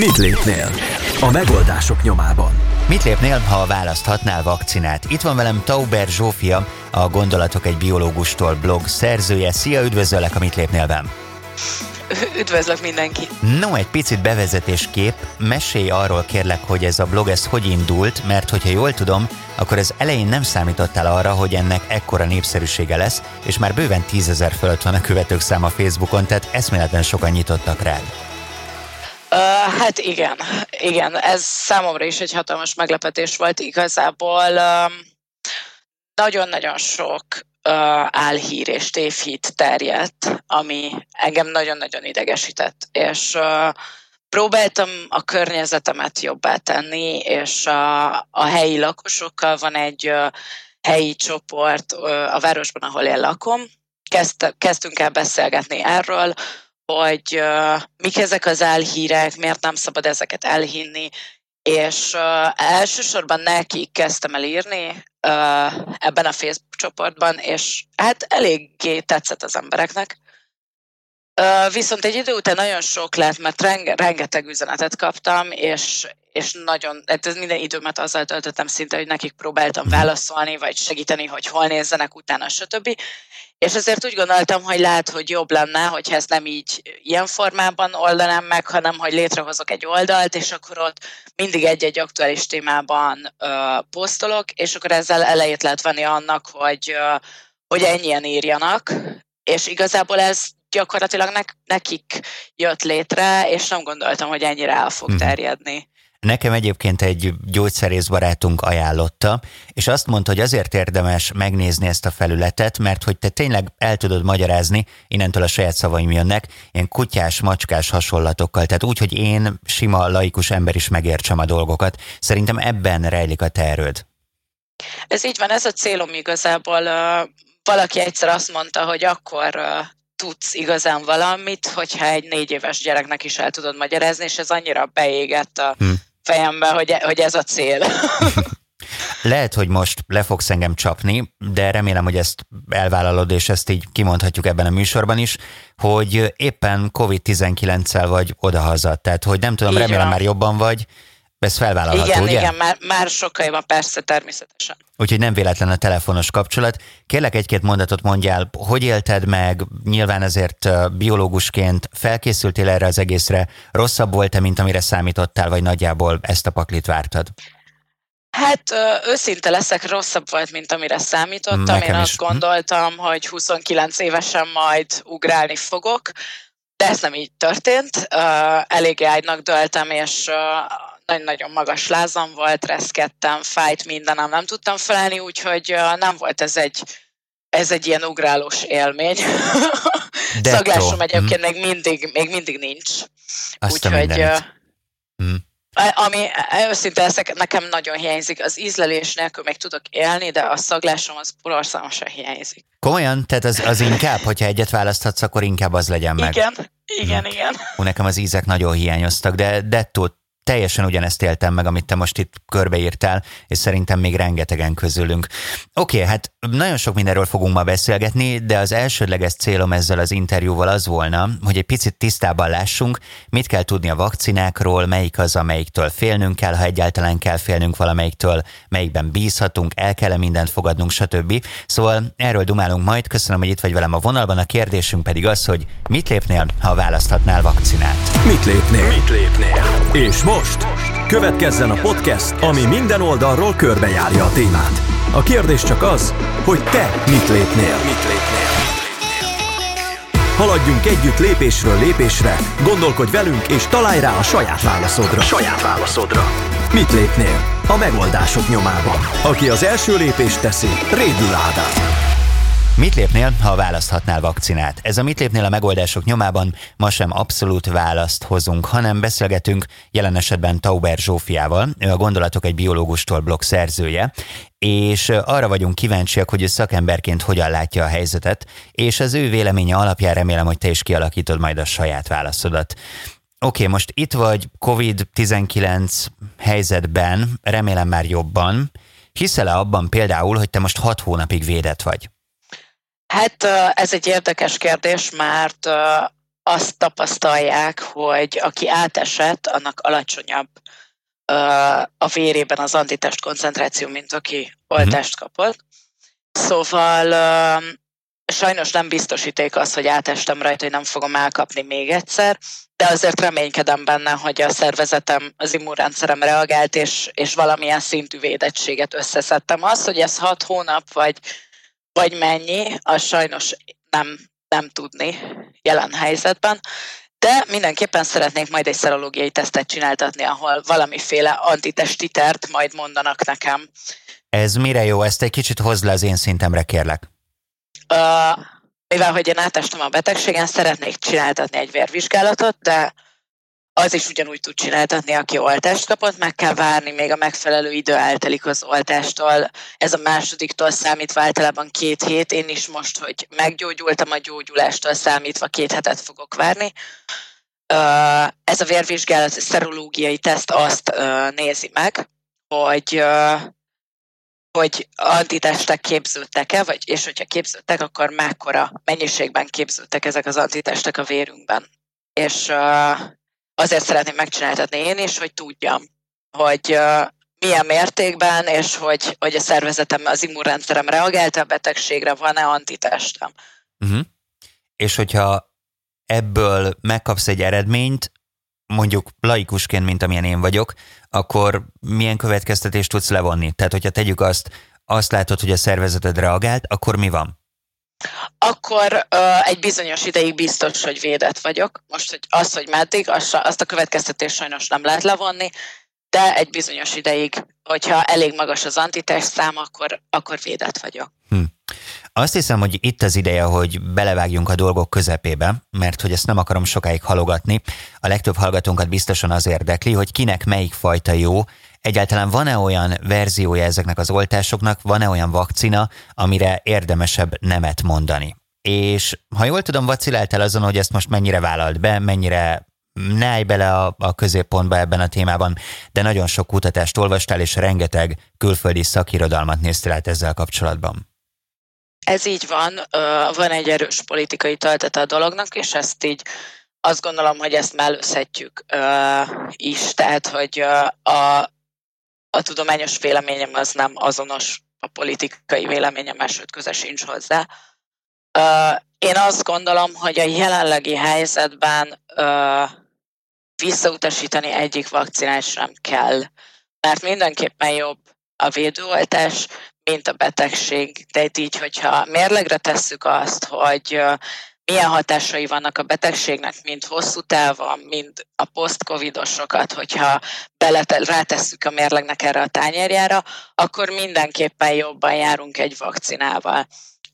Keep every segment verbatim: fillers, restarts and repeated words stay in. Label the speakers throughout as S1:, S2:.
S1: Mit lépnél? A megoldások nyomában.
S2: Mit lépnél, ha választhatnál vakcinát? Itt van velem Tauber Zsófia, a Gondolatok egy biológustól blog szerzője. Szia, üdvözöllek a Mit lépnélben.
S3: Üdvözlök mindenki!
S2: No, egy picit bevezetésképp, mesélj arról kérlek, hogy ez a blog ez hogy indult, mert hogyha jól tudom, akkor az elején nem számítottál arra, hogy ennek ekkora népszerűsége lesz, és már bőven tízezer fölött van a követők száma Facebookon, tehát eszméletlen sokan nyitottak rád.
S3: Uh, hát igen, igen, ez számomra is egy hatalmas meglepetés volt igazából. Um, nagyon-nagyon sok uh, álhír és tévhit terjedt, ami engem nagyon-nagyon idegesített, és uh, próbáltam a környezetemet jobbá tenni, és a, a helyi lakosokkal van egy uh, helyi csoport uh, a városban, ahol én lakom. Kezd, kezdtünk el beszélgetni erről, hogy uh, mik ezek az álhírek, miért nem szabad ezeket elhinni, és uh, elsősorban nekik kezdtem el írni uh, ebben a Facebook csoportban, és hát eléggé tetszett az embereknek. Uh, viszont egy idő után nagyon sok lett, mert renge, rengeteg üzenetet kaptam, és, és nagyon, hát ez minden időmet azzal töltöttem szinte, hogy nekik próbáltam válaszolni, vagy segíteni, hogy hol nézzenek utána, stb. És ezért úgy gondoltam, hogy lehet, hogy jobb lenne, hogyha ezt nem így ilyen formában oldanám meg, hanem hogy létrehozok egy oldalt, és akkor ott mindig egy-egy aktuális témában uh, posztolok, és akkor ezzel elejét lehet venni annak, hogy, uh, hogy ennyien írjanak, és igazából ez gyakorlatilag ne- nekik jött létre, és nem gondoltam, hogy ennyire el fog terjedni.
S2: Nekem egyébként egy gyógyszerész barátunk ajánlotta, és azt mondta, hogy azért érdemes megnézni ezt a felületet, mert hogy te tényleg el tudod magyarázni, innentől a saját szavaim jönnek, ilyen kutyás, macskás hasonlatokkal, tehát úgy, hogy én, sima, laikus ember is megértsem a dolgokat. Szerintem ebben rejlik a te erőd.
S3: Ez így van, ez a célom igazából. Valaki egyszer azt mondta, hogy akkor tudsz igazán valamit, hogyha egy négy éves gyereknek is el tudod magyarázni, és ez annyira beégett a hm. fejembe, hogy, hogy ez a cél.
S2: Lehet, hogy most le fogsz engem csapni, de remélem, hogy ezt elvállalod, és ezt így kimondhatjuk ebben a műsorban is, hogy éppen kovid tizenkilenccel vagy odahaza. Tehát, hogy nem tudom, így remélem van. Már jobban vagy, ez felvállalható,
S3: igen,
S2: ugye?
S3: Igen, már, már sokkal jobban, persze, természetesen.
S2: Úgyhogy nem véletlen a telefonos kapcsolat. Kérlek, egy-két mondatot mondjál, hogy élted meg, nyilván azért biológusként felkészültél erre az egészre, rosszabb volt-e, mint amire számítottál, vagy nagyjából ezt a paklit vártad?
S3: Hát őszinte leszek, rosszabb volt, mint amire számítottam.
S2: Nekem
S3: Én
S2: is.
S3: azt gondoltam, hogy huszonkilenc évesen majd ugrálni fogok, de ez nem így történt. Eléggé ágynak dőltem, és nagyon-nagyon magas lázam volt, reszkedtem, fájt mindenem, nem tudtam felállni, úgyhogy nem volt ez egy, ez egy ilyen ugrálós élmény. Szaglásom egyébként még mindig, még mindig nincs. Úgyhogy
S2: mm.
S3: ami őszinte leszek, nekem nagyon hiányzik. Az ízlelés nélkül még tudok élni, de a szaglásom az borzalmasan hiányzik.
S2: Komolyan? Tehát az, az inkább, hogyha egyet választhatsz, akkor inkább az legyen meg.
S3: Igen, igen, hm. igen.
S2: Hú, nekem az ízek nagyon hiányoztak, de dettó, teljesen ugyanezt éltem meg, amit te most itt körbeírtál, és szerintem még rengetegen közülünk. Oké, okay, hát nagyon sok mindenről fogunk ma beszélgetni, de az elsődleges célom ezzel az interjúval az volna, hogy egy picit tisztában lássunk, mit kell tudni a vakcinákról, melyik az, amelyiktől félnünk kell, ha egyáltalán kell félnünk valamelyiktől, melyikben bízhatunk, el kell-e mindent fogadnunk, stb. Szóval erről dumálunk majd. Köszönöm, hogy itt vagy velem a vonalban, a kérdésünk pedig az, hogy mit lépnél, ha választhatnál vakcinát?
S1: Mit lépnél? Mit lépnél? És most következzen a podcast, ami minden oldalról körbejárja a témát. A kérdés csak az, hogy te mit lépnél? Mit lépnél? Haladjunk együtt lépésről lépésre, gondolkodj velünk és találj rá a saját válaszodra. Saját válaszodra. Mit lépnél? A megoldások nyomában. Aki az első lépést teszi, Rédül Ádám.
S2: Mit lépnél, ha választhatnál vakcinát? Ez a Mit lépnél a megoldások nyomában ma sem abszolút választ hozunk, hanem beszélgetünk jelen esetben Tauber Zsófiával, ő a Gondolatok egy biológustól blog szerzője, és arra vagyunk kíváncsiak, hogy ő szakemberként hogyan látja a helyzetet, és az ő véleménye alapján remélem, hogy te is kialakítod majd a saját válaszodat. Oké, okay, most itt vagy kovid tizenkilenc helyzetben, remélem már jobban. Hiszel-e abban például, hogy te most hat hónapig védett vagy?
S3: Hát ez egy érdekes kérdés, mert azt tapasztalják, hogy aki átesett, annak alacsonyabb a vérében az antitest koncentráció, mint aki oltást kapott. Szóval sajnos nem biztosíték az, hogy átestem rajta, hogy nem fogom elkapni még egyszer, de azért reménykedem benne, hogy a szervezetem, az immunrendszerem reagált, és, és valamilyen szintű védettséget összeszedtem. Az, hogy ez hat hónap, vagy, vagy mennyi, az sajnos nem, nem tudni jelen helyzetben. De mindenképpen szeretnék majd egy szerológiai tesztet csináltatni, ahol valamiféle antitestitert majd mondanak nekem.
S2: Ez mire jó? Ezt egy kicsit hozd le az én szintemre, kérlek.
S3: Uh, mivel, hogy én átestem a betegségen, szeretnék csináltatni egy vérvizsgálatot, de az is ugyanúgy tud csináltatni, aki oltást kapott, meg kell várni, még a megfelelő idő eltelik az oltástól. Ez a másodiktól számítva általában két hét, én is most, hogy meggyógyultam, a gyógyulástól számítva két hetet fogok várni. Ez a vérvizsgálat, a szerológiai teszt azt nézi meg, hogy, hogy antitestek képződtek-e, vagy, és hogyha képződtek, akkor mekkora mennyiségben képződtek ezek az antitestek a vérünkben. És azért szeretném megcsináltatni én is, hogy tudjam, hogy uh, milyen mértékben, és hogy, hogy a szervezetem, az immunrendszerem reagált a betegségre, van-e antitestem.
S2: Uh-huh. És hogyha ebből megkapsz egy eredményt, mondjuk laikusként, mint amilyen én vagyok, akkor milyen következtetést tudsz levonni? Tehát, hogyha tegyük azt, azt látod, hogy a szervezeted reagált, akkor mi van?
S3: Akkor uh, egy bizonyos ideig biztos, hogy védett vagyok. Most, hogy az, hogy meddig, azt, azt a következtetést sajnos nem lehet levonni, de egy bizonyos ideig, hogyha elég magas az antitest szám, akkor, akkor védett vagyok.
S2: Hm. Azt hiszem, hogy itt az ideje, hogy belevágjunk a dolgok közepébe, mert hogy ezt nem akarom sokáig halogatni. A legtöbb hallgatónkat biztosan az érdekli, hogy kinek melyik fajta jó. Egyáltalán van-e olyan verziója ezeknek az oltásoknak, van-e olyan vakcina, amire érdemesebb nemet mondani? És ha jól tudom, vaciláltál azon, hogy ezt most mennyire vállalt be, mennyire ne állj bele a, a középpontba ebben a témában, de nagyon sok kutatást olvastál, és rengeteg külföldi szakirodalmat néztél át ezzel kapcsolatban.
S3: Ez így van, van egy erős politikai töltete a dolognak, és ezt így azt gondolom, hogy ezt mellőzhetjük is, tehát hogy a A tudományos véleményem az nem azonos a politikai véleményem, sőt köze sincs hozzá. Én azt gondolom, hogy a jelenlegi helyzetben visszautasítani egyik vakcinát sem kell, mert mindenképpen jobb a védőoltás, mint a betegség. De így, hogyha mérlegre tesszük azt, hogy milyen hatásai vannak a betegségnek, mind hosszú távon, mind a post-covidosokat, hogyha belete, rátesszük a mérlegnek erre a tányérjára, akkor mindenképpen jobban járunk egy vakcinával.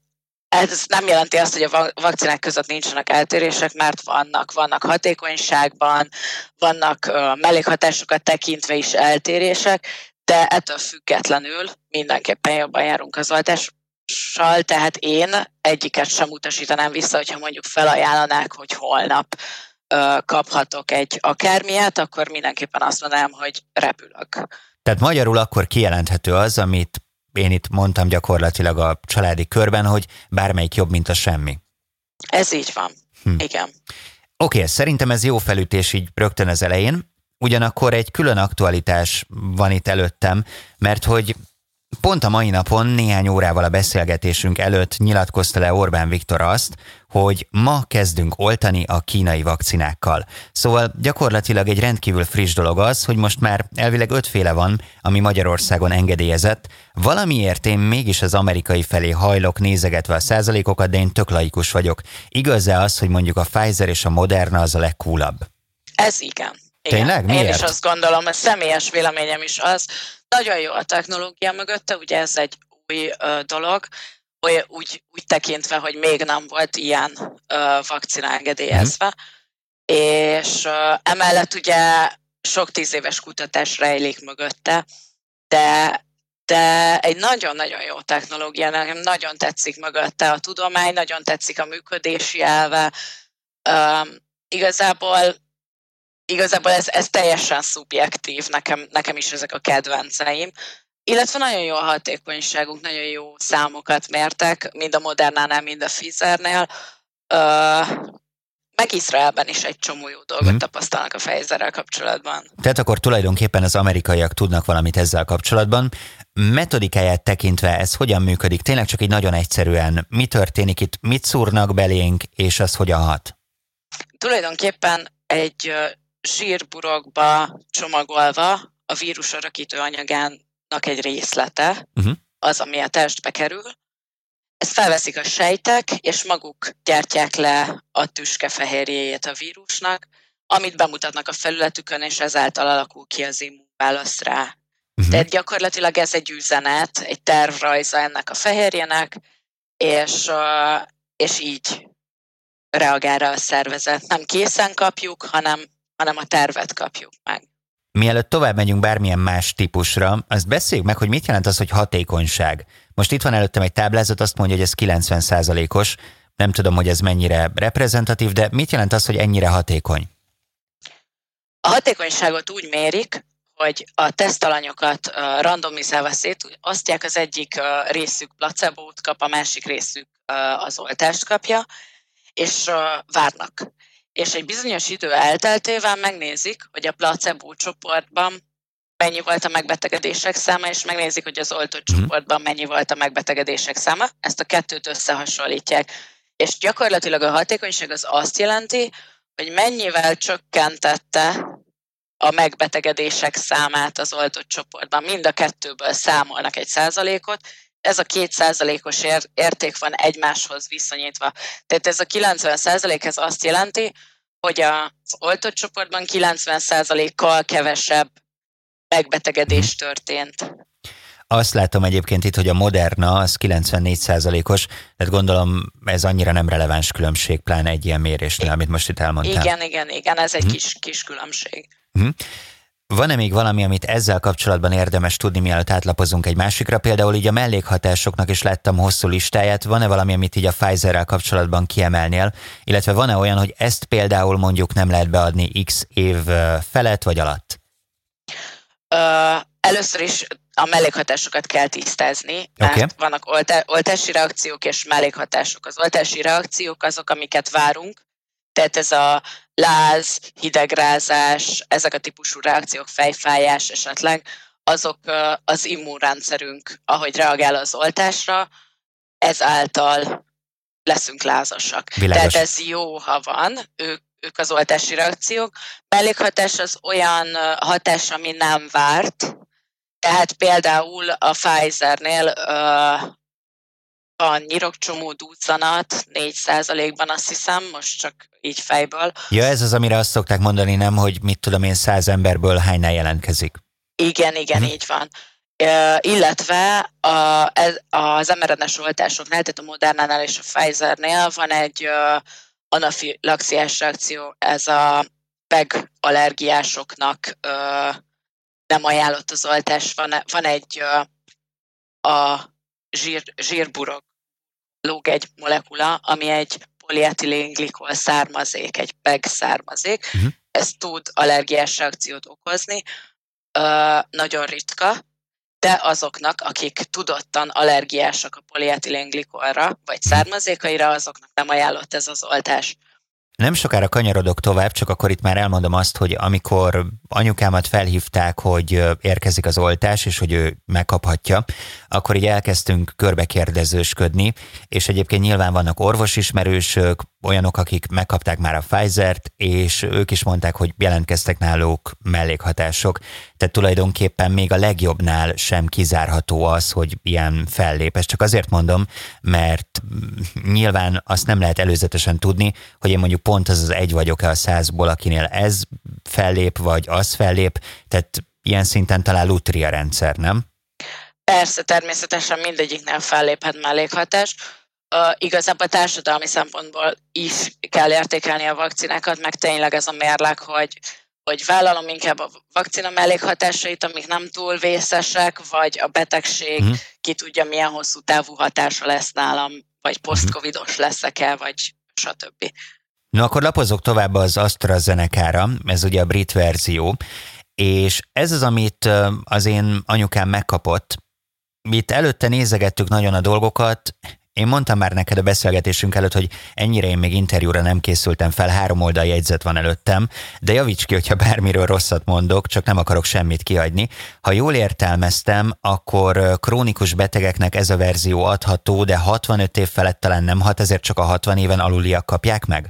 S3: Ez nem jelenti azt, hogy a vakcinák között nincsenek eltérések, mert vannak. Vannak hatékonyságban, vannak mellékhatásokat tekintve is eltérések, de ettől függetlenül mindenképpen jobban járunk az oltás. Tehát én egyiket sem utasítanám vissza, hogyha mondjuk felajánlanák, hogy holnap ö, kaphatok egy akármilyet, akkor mindenképpen azt mondanám, hogy repülök.
S2: Tehát magyarul akkor kijelenthető az, amit én itt mondtam gyakorlatilag a családi körben, hogy bármelyik jobb, mint a semmi.
S3: Ez így van, hm. igen.
S2: Oké, okay, szerintem ez jó felütés így rögtön az elején, ugyanakkor egy külön aktualitás van itt előttem, mert hogy pont a mai napon, néhány órával a beszélgetésünk előtt nyilatkozta le Orbán Viktor azt, hogy ma kezdünk oltani a kínai vakcinákkal. Szóval gyakorlatilag egy rendkívül friss dolog az, hogy most már elvileg ötféle van, ami Magyarországon engedélyezett. Valamiért én mégis az amerikai felé hajlok nézegetve a százalékokat, de én tök laikus vagyok. Igaz-e az, hogy mondjuk a Pfizer és a Moderna az a legcoolabb?
S3: Ez igen. igen.
S2: Tényleg? Miért?
S3: Én is azt gondolom, a személyes véleményem is az. Nagyon jó a technológia mögötte, ugye ez egy új ö, dolog, úgy, úgy, úgy tekintve, hogy még nem volt ilyen ö, vakcina engedélyezve, mm. és ö, emellett ugye sok tíz éves kutatás rejlik mögötte, de, de egy nagyon-nagyon jó technológia, nekem nagyon tetszik mögötte a tudomány, nagyon tetszik a működési elve, ö, igazából Igazából ez, ez teljesen szubjektív, nekem, nekem is ezek a kedvenceim. Illetve nagyon jó a hatékonyságuk, nagyon jó számokat mértek, mind a Modernánál, mind a Pfizernél. Uh, meg Izraelben is egy csomó jó dolgot
S2: Hmm.
S3: tapasztalnak a Pfizerrel kapcsolatban.
S2: Tehát akkor tulajdonképpen az amerikaiak tudnak valamit ezzel kapcsolatban. Metodikáját tekintve ez hogyan működik? Tényleg csak így nagyon egyszerűen. Mi történik itt? Mit szúrnak belénk, és az hogyan hat?
S3: Tulajdonképpen egy zsírburokba csomagolva a vírus örökítő anyagának egy részlete,
S2: Uh-huh.
S3: az, ami a testbe kerül. Ezt felveszik a sejtek, és maguk gyártják le a tüskefehérjéjét a vírusnak, amit bemutatnak a felületükön, és ezáltal alakul ki az immunválasz rá.
S2: Uh-huh.
S3: Tehát gyakorlatilag ez egy üzenet, egy tervrajza ennek a fehérjének, és, és így reagál rá a szervezet. Nem készen kapjuk, hanem, hanem a tervet kapjuk meg.
S2: Mielőtt tovább megyünk bármilyen más típusra, azt beszéljük meg, hogy mit jelent az, hogy hatékonyság. Most itt van előttem egy táblázat, azt mondja, hogy ez kilencven százalékos. Nem tudom, hogy ez mennyire reprezentatív, de mit jelent az, hogy ennyire hatékony?
S3: A hatékonyságot úgy mérik, hogy a tesztalanyokat uh, randomizálva szétosztják, az egyik uh, részük placebót kap, a másik részük uh, az oltást kapja, és uh, várnak. És egy bizonyos idő elteltével megnézik, hogy a placebo csoportban mennyi volt a megbetegedések száma, és megnézik, hogy az oltott
S2: Mm.
S3: csoportban mennyi volt a megbetegedések száma. Ezt a kettőt összehasonlítják. És gyakorlatilag a hatékonyság az azt jelenti, hogy mennyivel csökkentette a megbetegedések számát az oltott csoportban. Mind a kettőből számolnak egy százalékot. Ez a két százalékos ér- érték van egymáshoz viszonyítva. Tehát ez a kilencven százalék ez azt jelenti, hogy az oltott csoportban kilencven százalékkal kevesebb megbetegedés történt.
S2: Azt látom egyébként itt, hogy a Moderna az kilencvennégy százalékos, tehát gondolom ez annyira nem releváns különbség, pláne egy ilyen mérésnél, amit most itt elmondtál.
S3: Igen, igen, igen, ez egy
S2: Mhm.
S3: kis, kis különbség.
S2: Uh-huh. Van-e még valami, amit ezzel kapcsolatban érdemes tudni, mielőtt átlapozunk egy másikra? Például így a mellékhatásoknak is láttam hosszú listáját. Van-e valami, amit így a Pfizerrel kapcsolatban kiemelnél? Illetve van-e olyan, hogy ezt például mondjuk nem lehet beadni x év felett vagy alatt?
S3: Ö, először is a mellékhatásokat kell tisztázni, mert
S2: Oké.
S3: vannak oltá- oltási reakciók és mellékhatások. Az oltási reakciók azok, amiket várunk, tehát ez a láz, hidegrázás, ezek a típusú reakciók, fejfájás esetleg, azok ö, az immunrendszerünk, ahogy reagál az oltásra, ezáltal leszünk lázasak.
S2: Világos.
S3: Tehát ez jó, ha van, ők, ők az oltási reakciók. Mellékhatás az olyan ö, hatás, ami nem várt, tehát például a Pfizernél ö, van nyirokcsomó duzzanat, négy százalékban azt hiszem, most csak így fejből.
S2: Ja, ez az, amire azt szokták mondani, nem, hogy mit tudom én, száz emberből hánynál jelentkezik.
S3: Igen, igen,
S2: Mhm.
S3: így van. Ö, illetve a, ez, az em er en es oltásoknál, tehát a Modernánál és a Pfizernél van egy ö, anafilaxiás reakció, ez a peg allergiásoknak ö, nem ajánlott az oltás. Van, van egy ö, a zsír, zsírburok lóg egy molekula, ami egy polietilenglikol származék, egy peg származék.
S2: Mhm.
S3: Ez tud allergiás reakciót okozni. Ö, nagyon ritka, de azoknak, akik tudottan allergiások a polietilengglikolra, vagy származékaira, azoknak nem ajánlott ez az oltás.
S2: Nem sokára kanyarodok tovább, csak akkor itt már elmondom azt, hogy amikor anyukámat felhívták, hogy érkezik az oltás, és hogy ő megkaphatja, akkor így elkezdtünk körbekérdezősködni, és egyébként nyilván vannak orvosismerősök, olyanok, akik megkapták már a Pfizert, és ők is mondták, hogy jelentkeztek náluk mellékhatások. Tehát tulajdonképpen még a legjobbnál sem kizárható az, hogy ilyen fellép. Ezt csak azért mondom, mert nyilván azt nem lehet előzetesen tudni, hogy én mondjuk pont az az egy vagyok-e a százból, akinél ez fellép, vagy az fellép, tehát ilyen szinten talán lutri a rendszer, nem?
S3: Persze, természetesen mindegyiknél felléphet mellékhatás. Uh, igazából társadalmi szempontból is kell értékelni a vakcinákat, meg tényleg ez a mérleg, hogy, hogy vállalom inkább a vakcina mellékhatásait, amik nem túl vészesek, vagy a betegség,
S2: Mhm.
S3: ki tudja milyen hosszú távú hatása lesz nálam, vagy post-covidos leszek-e, vagy stb.
S2: No, akkor lapozok tovább az AstraZeneca-ra, ez ugye a brit verzió, és ez az, amit ö, az én anyukám megkapott. Itt előtte nézegettük nagyon a dolgokat, Én mondtam már neked a beszélgetésünk előtt, hogy ennyire én még interjúra nem készültem fel, három oldal jegyzet van előttem, de javíts ki, hogyha bármiről rosszat mondok, csak nem akarok semmit kihagyni. Ha jól értelmeztem, akkor krónikus betegeknek ez a verzió adható, de hatvanöt év felett talán nem hat, ezért csak a hatvan éven aluliak kapják meg?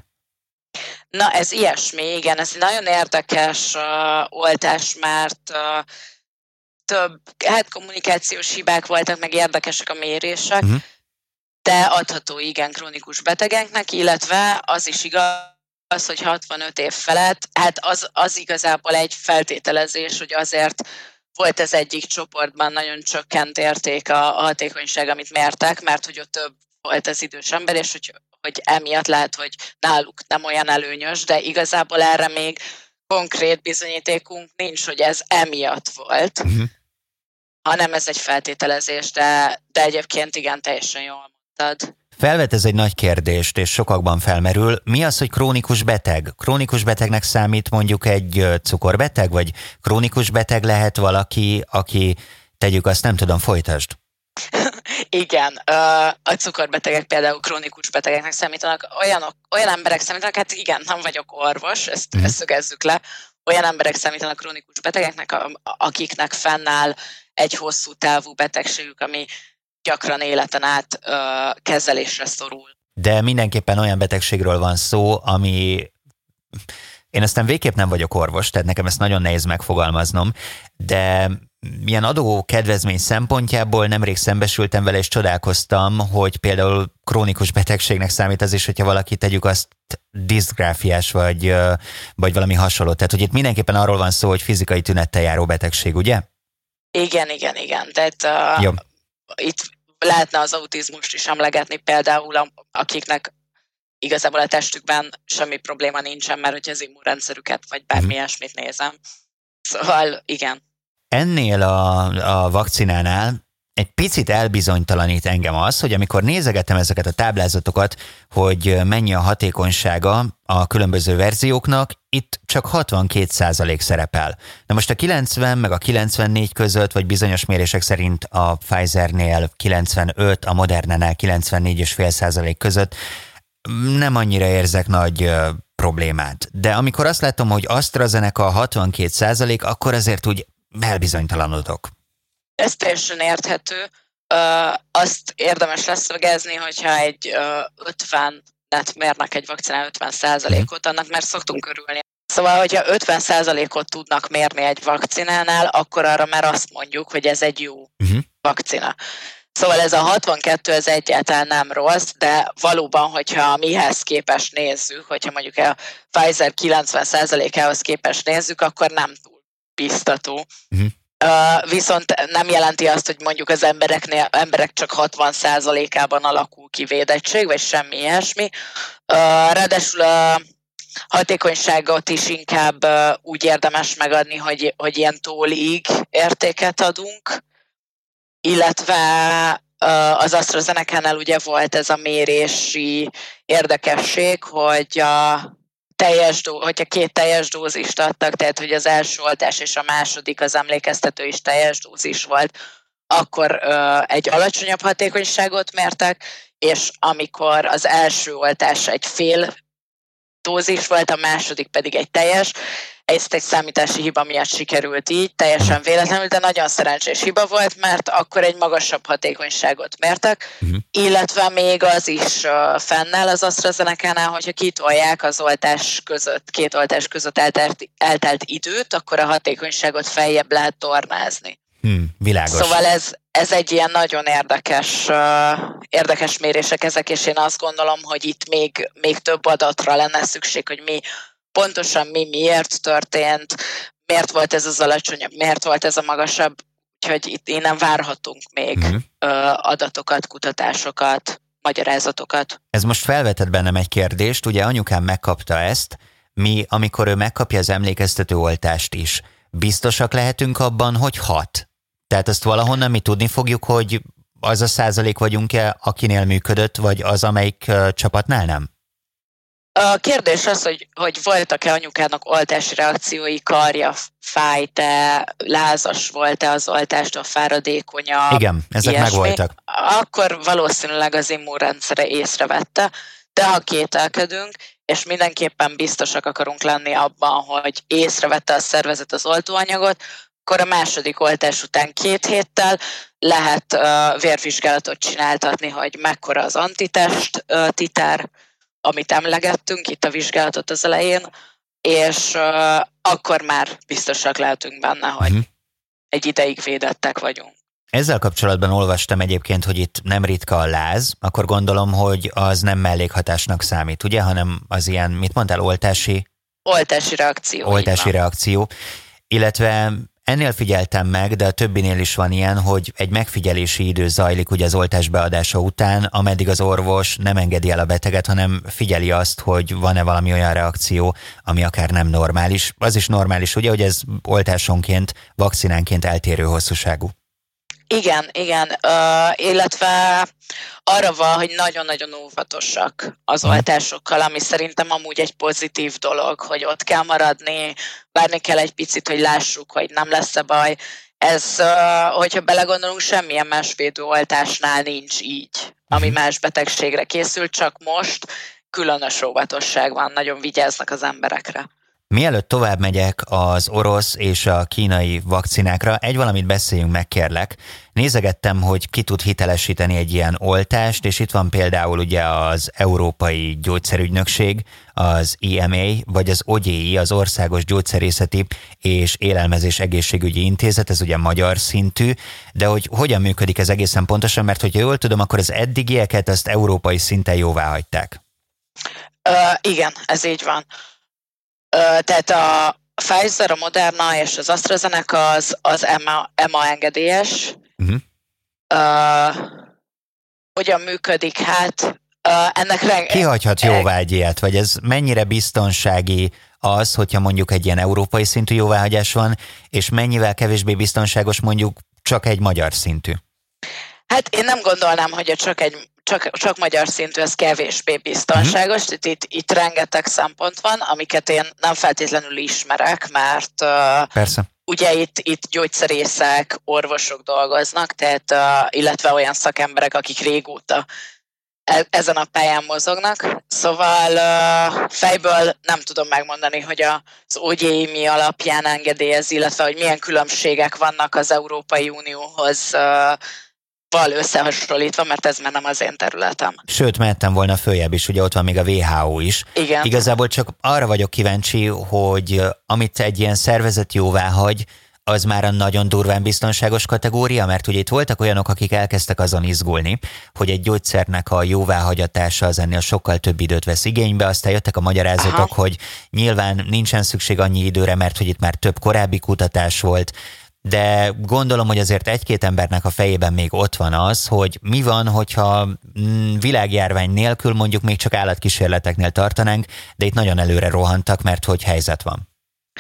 S3: Na, ez ilyesmi, igen, ez egy nagyon érdekes uh, oltás, mert uh, több, hát kommunikációs hibák voltak, meg érdekesek a mérések, uh-huh. de adható, igen, krónikus betegeknek, illetve az is igaz, hogy hatvanöt év felett, hát az, az igazából egy feltételezés, hogy azért volt ez egyik csoportban nagyon csökkent érték a, a hatékonyság, amit mértek, mert hogy ott több volt az idős ember, és hogy, hogy emiatt lehet, hogy náluk nem olyan előnyös, de igazából erre még konkrét bizonyítékunk nincs, hogy ez emiatt volt, uh-huh. hanem ez egy feltételezés, de, de egyébként igen, teljesen jól mondtad.
S2: Felvet ez egy nagy kérdést, és sokakban felmerül. Mi az, hogy krónikus beteg? Krónikus betegnek számít mondjuk egy cukorbeteg, vagy krónikus beteg lehet valaki, aki, tegyük azt, nem tudom, folytasd.
S3: Igen, a cukorbetegek például krónikus betegeknek számítanak, olyanok, olyan emberek számítanak, hát igen, nem vagyok orvos, ezt, mm. ezt szögezzük le, olyan emberek számítanak krónikus betegeknek, akiknek fennáll egy hosszú távú betegségük, ami gyakran életen át uh, kezelésre szorul.
S2: De mindenképpen olyan betegségről van szó, ami... Én aztán végképp nem vagyok orvos, tehát nekem ezt nagyon nehéz megfogalmaznom, de milyen adó kedvezmény szempontjából nemrég szembesültem vele, és csodálkoztam, hogy például krónikus betegségnek számít az is, hogyha valaki, tegyük azt, diszgráfiás vagy, vagy valami hasonló. Tehát, hogy itt mindenképpen arról van szó, hogy fizikai tünettel járó betegség, ugye?
S3: Igen, igen, igen. Tehát uh, itt lehetne az autizmust is emlegetni például, akiknek igazából a testükben semmi probléma nincsen, mert hogyha az immunrendszerüket vagy bármi uh-huh. ilyesmit nézem. Szóval igen.
S2: Ennél a, a vakcinánál egy picit elbizonytalanít engem az, hogy amikor nézegetem ezeket a táblázatokat, hogy mennyi a hatékonysága a különböző verzióknak, itt csak hatvankét százalék szerepel. Na most a kilencven meg a kilencvennégy között, vagy bizonyos mérések szerint a Pfizernél kilencvenöt, a Modernánál kilencvennégy egész öt százalék között nem annyira érzek nagy uh, problémát. De amikor azt látom, hogy AstraZeneca hatvankét százalék, akkor azért úgy elbizonytalanodok.
S3: Ez teljesen érthető. Uh, azt érdemes leszögezni, hogyha egy uh, ötvenet mérnek egy vakcinál ötven százalékot, annak már szoktunk örülni. Szóval, hogyha ötven százalékot tudnak mérni egy vakcinánál, akkor arra már azt mondjuk, hogy ez egy jó uh-huh. vakcina. Szóval ez a hatvankettő, ez egyáltalán nem rossz, de valóban, hogyha mihez képest nézzük, hogyha mondjuk a Pfizer kilencven százalékához képest nézzük, akkor nem túl biztató. Uh-huh. Uh, viszont nem jelenti azt, hogy mondjuk az embereknél, emberek csak hatvan százalékában alakul ki védettség, vagy semmi ilyesmi. Uh, ráadásul a hatékonyságot is inkább uh, úgy érdemes megadni, hogy, hogy ilyen tólig értéket adunk, illetve uh, az AstraZeneca-nál ugye volt ez a mérési érdekesség, hogy a teljes dó, hogyha két teljes dózist adtak, tehát hogy az első oltás és a második, az emlékeztető is teljes dózis volt, akkor ö, egy alacsonyabb hatékonyságot mértek, és amikor az első oltás egy fél dózis volt, a második pedig egy teljes, ezt egy számítási hiba miatt sikerült így, teljesen véletlenül, de nagyon szerencsés hiba volt, mert akkor egy magasabb hatékonyságot mértek, uh-huh. illetve még az is uh, fennáll az AstraZeneca-nál, hogyha kitolják az oltás között, két oltás között eltelt, eltelt időt, akkor a hatékonyságot feljebb lehet tornázni.
S2: Hmm, világos.
S3: Szóval ez, ez egy ilyen nagyon érdekes, uh, érdekes mérések ezek, és én azt gondolom, hogy itt még, még több adatra lenne szükség, hogy mi pontosan mi miért történt, miért volt ez az alacsonyabb, miért volt ez a magasabb, úgyhogy itt innen várhatunk még uh-huh. adatokat, kutatásokat, magyarázatokat.
S2: Ez most felvetett bennem egy kérdést, ugye anyukám megkapta ezt, mi, amikor ő megkapja az emlékeztető oltást is, biztosak lehetünk abban, hogy hat? Tehát azt valahonnan mi tudni fogjuk, hogy az a százalék vagyunk-e, akinél működött, vagy az, amelyik uh, csapatnál nem?
S3: A kérdés az, hogy, hogy voltak-e anyukának oltási reakciói, karja fájt-e, lázas volt-e az oltástól, fáradékonyabb.
S2: Igen, ezek
S3: ilyesmi.
S2: megvoltak.
S3: Akkor valószínűleg az immunrendszere észrevette, de ha kételkedünk, és mindenképpen biztosak akarunk lenni abban, hogy észrevette a szervezet az oltóanyagot, akkor a második oltás után két héttel lehet uh, vérvizsgálatot csináltatni, hogy mekkora az antitest uh, titer, amit emlegettünk itt a vizsgálatot az elején, és uh, akkor már biztosak lehetünk benne, hogy uh-huh. egy ideig védettek vagyunk.
S2: Ezzel kapcsolatban olvastam egyébként, hogy itt nem ritka a láz, akkor gondolom, hogy az nem mellékhatásnak számít, ugye, hanem az ilyen, mit mondtál, oltási?
S3: Oltási reakció.
S2: Oltási reakció, illetve ennél figyeltem meg, de a többinél is van ilyen, hogy egy megfigyelési idő zajlik ugye az oltás beadása után, ameddig az orvos nem engedi el a beteget, hanem figyeli azt, hogy van-e valami olyan reakció, ami akár nem normális. Az is normális, ugye, hogy ez oltásonként, vakcinánként eltérő hosszúságú.
S3: Igen, igen, uh, illetve arra van, hogy nagyon-nagyon óvatosak az oltásokkal, ami szerintem amúgy egy pozitív dolog, hogy ott kell maradni, várni kell egy picit, hogy lássuk, hogy nem lesz-e baj. Ez, uh, hogyha belegondolunk, semmilyen más védőoltásnál nincs így, ami más betegségre készül, csak most különös óvatosság van, nagyon vigyáznak az emberekre.
S2: Mielőtt tovább megyek az orosz és a kínai vakcinákra, egy valamit beszéljünk meg, kérlek. Nézegettem, hogy ki tud hitelesíteni egy ilyen oltást, és itt van például ugye az Európai Gyógyszerügynökség, az E M A, vagy az O G I, az Országos Gyógyszerészeti és Élelmezés Egészségügyi Intézet, ez ugye magyar szintű, de hogy hogyan működik ez egészen pontosan, mert hogyha jól tudom, akkor az eddigieket ezt európai szinten jóvá hagyták.
S3: Uh, igen, ez így van. Uh, tehát a Pfizer, a Moderna és az AstraZeneca az, az E M A, E M A engedélyes. Uh-huh. Uh, hogyan működik? Hát uh, ennek... Reg-
S2: Ki hagyhat jóvá egy ilyet? Vagy ez mennyire biztonsági az, hogyha mondjuk egy ilyen európai szintű jóváhagyás van, és mennyivel kevésbé biztonságos mondjuk csak egy magyar szintű?
S3: Hát én nem gondolnám, hogy csak egy Csak, csak magyar szintű, ez kevésbé biztonságos, uh-huh. itt, itt rengeteg szempont van, amiket én nem feltétlenül ismerek, mert uh, ugye itt, itt gyógyszerészek, orvosok dolgoznak, tehát, uh, illetve olyan szakemberek, akik régóta e- ezen a pályán mozognak, szóval uh, fejből nem tudom megmondani, hogy az O G I mi alapján engedélyez, illetve hogy milyen különbségek vannak az Európai Unióhoz uh, val összehasonlítva, mert ez már nem az én területem.
S2: Sőt, mehettem volna följebb is, ugye ott van még a W H O is.
S3: Igen.
S2: Igazából csak arra vagyok kíváncsi, hogy amit egy ilyen szervezet jóvá hagy, az már a nagyon durván biztonságos kategória, mert ugye itt voltak olyanok, akik elkezdtek azon izgulni, hogy egy gyógyszernek a jóváhagyatása az ennél sokkal több időt vesz igénybe, aztán jöttek a magyarázatok, Aha. hogy nyilván nincsen szükség annyi időre, mert hogy itt már több korábbi kutatás volt, de gondolom, hogy azért egy-két embernek a fejében még ott van az, hogy mi van, hogyha világjárvány nélkül mondjuk még csak állatkísérleteknél tartanánk, de itt nagyon előre rohantak, mert hogy helyzet van.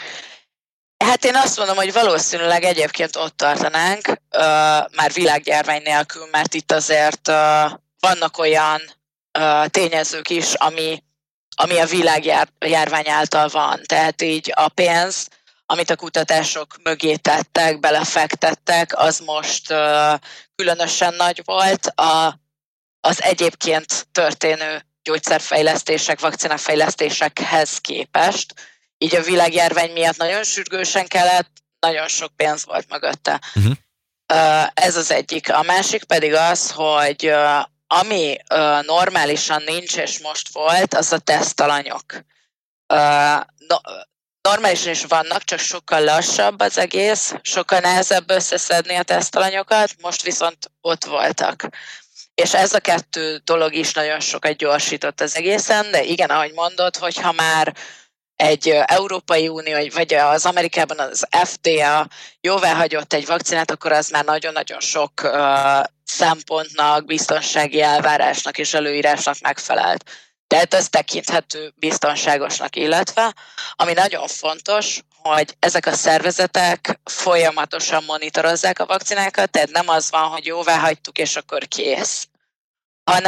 S3: Hát én azt mondom, hogy valószínűleg egyébként ott tartanánk, uh, már világjárvány nélkül, mert itt azért uh, vannak olyan uh, tényezők is, ami, ami a világjárvány által van. Tehát így a pénz, amit a kutatások mögé tettek, belefektettek, az most uh, különösen nagy volt. A, az egyébként történő gyógyszerfejlesztések, vakcinafejlesztésekhez képest. Így a világjárvány miatt nagyon sürgősen kellett, nagyon sok pénz volt mögötte. Uh-huh. Uh, ez az egyik. A másik pedig az, hogy uh, ami uh, normálisan nincs és most volt, az a tesztalanyok. Uh, no, Normálisan is vannak, csak sokkal lassabb az egész, sokkal nehezebb összeszedni a tesztalanyokat, most viszont ott voltak. És ez a kettő dolog is nagyon sokat gyorsított az egészen, de igen, ahogy mondod, hogyha már egy Európai Unió, vagy az Amerikában az F D A jóvá hagyott egy vakcinát, akkor az már nagyon-nagyon sok uh, szempontnak, biztonsági elvárásnak és előírásnak megfelelt. Tehát ez tekinthető biztonságosnak, illetve ami nagyon fontos, hogy ezek a szervezetek folyamatosan monitorozzák a vakcinákat, tehát nem az van, hogy jóvá hagytuk és akkor kész, hanem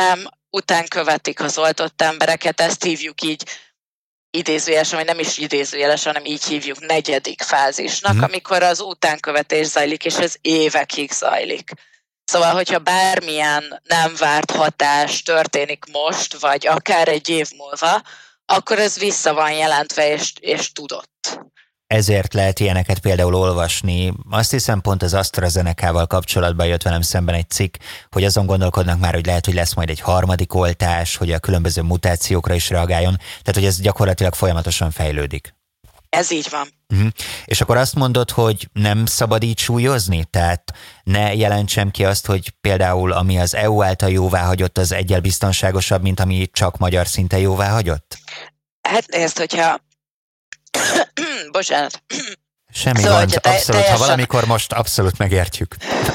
S3: után követik az oltott embereket, ezt hívjuk így idézőjelesen, vagy nem is idézőjelesen, hanem így hívjuk negyedik fázisnak, mm. amikor az utánkövetés zajlik, és ez évekig zajlik. Szóval, hogyha bármilyen nem várt hatás történik most, vagy akár egy év múlva, akkor ez vissza van jelentve, és, és tudott.
S2: Ezért lehet ilyeneket például olvasni. Azt hiszem, pont az AstraZenecával kapcsolatban jött velem szemben egy cikk, hogy azon gondolkodnak már, hogy lehet, hogy lesz majd egy harmadik oltás, hogy a különböző mutációkra is reagáljon. Tehát, hogy ez gyakorlatilag folyamatosan fejlődik.
S3: Ez így van.
S2: Uh-huh. És akkor azt mondod, hogy nem szabad így súlyozni? Tehát ne jelentsem ki azt, hogy például ami az é u által jóváhagyott, az egyel biztonságosabb, mint ami csak magyar szinten jóváhagyott?
S3: Hát nézd, hogyha... Bocsánat.
S2: Semmi szóval, gond, te- abszolút, teljesen... ha valamikor most abszolút megértjük.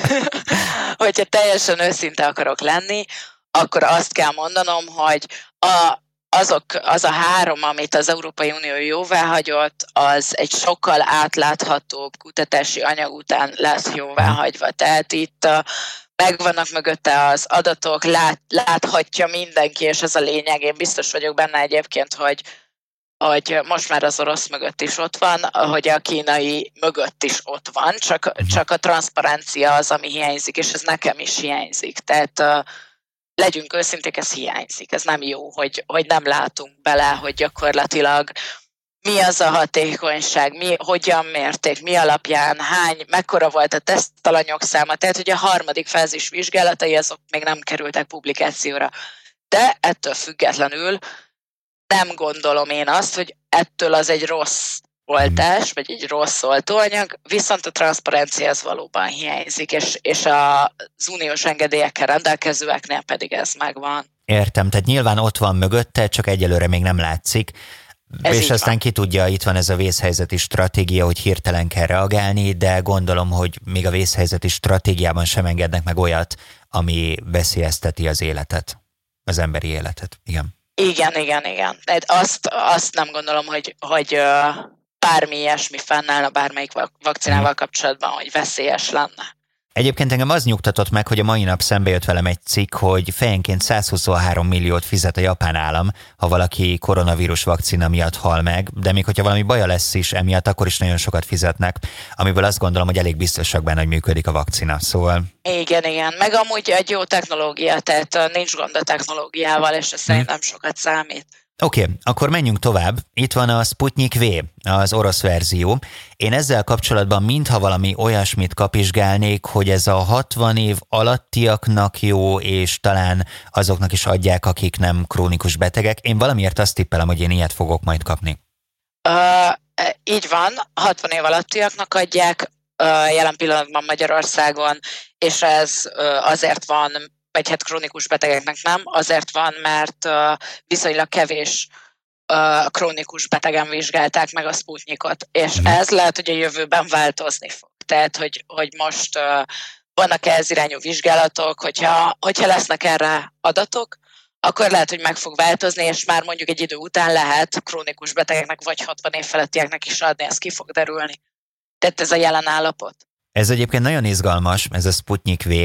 S3: Hogyha teljesen őszinte akarok lenni, akkor azt kell mondanom, hogy a, azok, az a három, amit az Európai Unió jóváhagyott, az egy sokkal átláthatóbb kutatási anyag után lesz jóváhagyva. Tehát itt a, megvannak mögötte az adatok, lát, láthatja mindenki, és ez a lényeg. Én biztos vagyok benne egyébként, hogy hogy most már az orosz mögött is ott van, hogy a kínai mögött is ott van, csak, csak a transzparencia az, ami hiányzik, és ez nekem is hiányzik. Tehát uh, legyünk őszinték, ez hiányzik. Ez nem jó, hogy, hogy nem látunk bele, hogy gyakorlatilag mi az a hatékonyság, mi, hogyan mérték, mi alapján, hány, mekkora volt a tesztalanyok száma. Tehát, hogy a harmadik fázis vizsgálatai, azok még nem kerültek publikációra. De ettől függetlenül nem gondolom én azt, hogy ettől az egy rossz oltás, vagy egy rossz oltóanyag, viszont a transzparencia ez valóban hiányzik, és, és az uniós engedélyekkel rendelkezőeknél pedig ez megvan.
S2: Értem, tehát nyilván ott van mögötte, csak egyelőre még nem látszik, ez és aztán van. Ki tudja, itt van ez a vészhelyzeti stratégia, hogy hirtelen kell reagálni, de gondolom, hogy még a vészhelyzeti stratégiában sem engednek meg olyat, ami veszélyezteti az életet, az emberi életet. Igen.
S3: Igen, igen, igen. De azt, azt nem gondolom, hogy, hogy bármi ilyesmi fennállna bármelyik vakcinával kapcsolatban, hogy veszélyes lenne.
S2: Egyébként engem az nyugtatott meg, hogy a mai nap szembe jött velem egy cikk, hogy fejenként százhuszonhárom milliót fizet a japán állam, ha valaki koronavírus vakcina miatt hal meg, de még hogyha valami baja lesz is emiatt, akkor is nagyon sokat fizetnek, amiből azt gondolom, hogy elég biztosak benne, hogy működik a vakcina, szóval... Igen,
S3: igen, meg amúgy egy jó technológia, tehát nincs gond a technológiával, és ez hmm. szerintem sokat számít.
S2: Oké, okay, akkor menjünk tovább. Itt van a Sputnik V, az orosz verzió. Én ezzel kapcsolatban mintha valami olyasmit kapizsgálnék, hogy ez a hatvan év alattiaknak jó, és talán azoknak is adják, akik nem krónikus betegek. Én valamiért azt tippelem, hogy én ilyet fogok majd kapni.
S3: Uh, így van, hatvan év alattiaknak adják uh, jelen pillanatban Magyarországon, és ez uh, azért van, vagy hát krónikus betegeknek nem, azért van, mert uh, viszonylag kevés uh, krónikus betegen vizsgálták meg a Sputnikot, és mm. ez lehet, hogy a jövőben változni fog. Tehát, hogy, hogy most uh, vannak ez irányú vizsgálatok, hogyha, hogyha lesznek erre adatok, akkor lehet, hogy meg fog változni, és már mondjuk egy idő után lehet krónikus betegeknek vagy hatvan év felettieknek is adni, ez ki fog derülni. Tehát ez a jelen állapot.
S2: Ez egyébként nagyon izgalmas, ez a Sputnik V,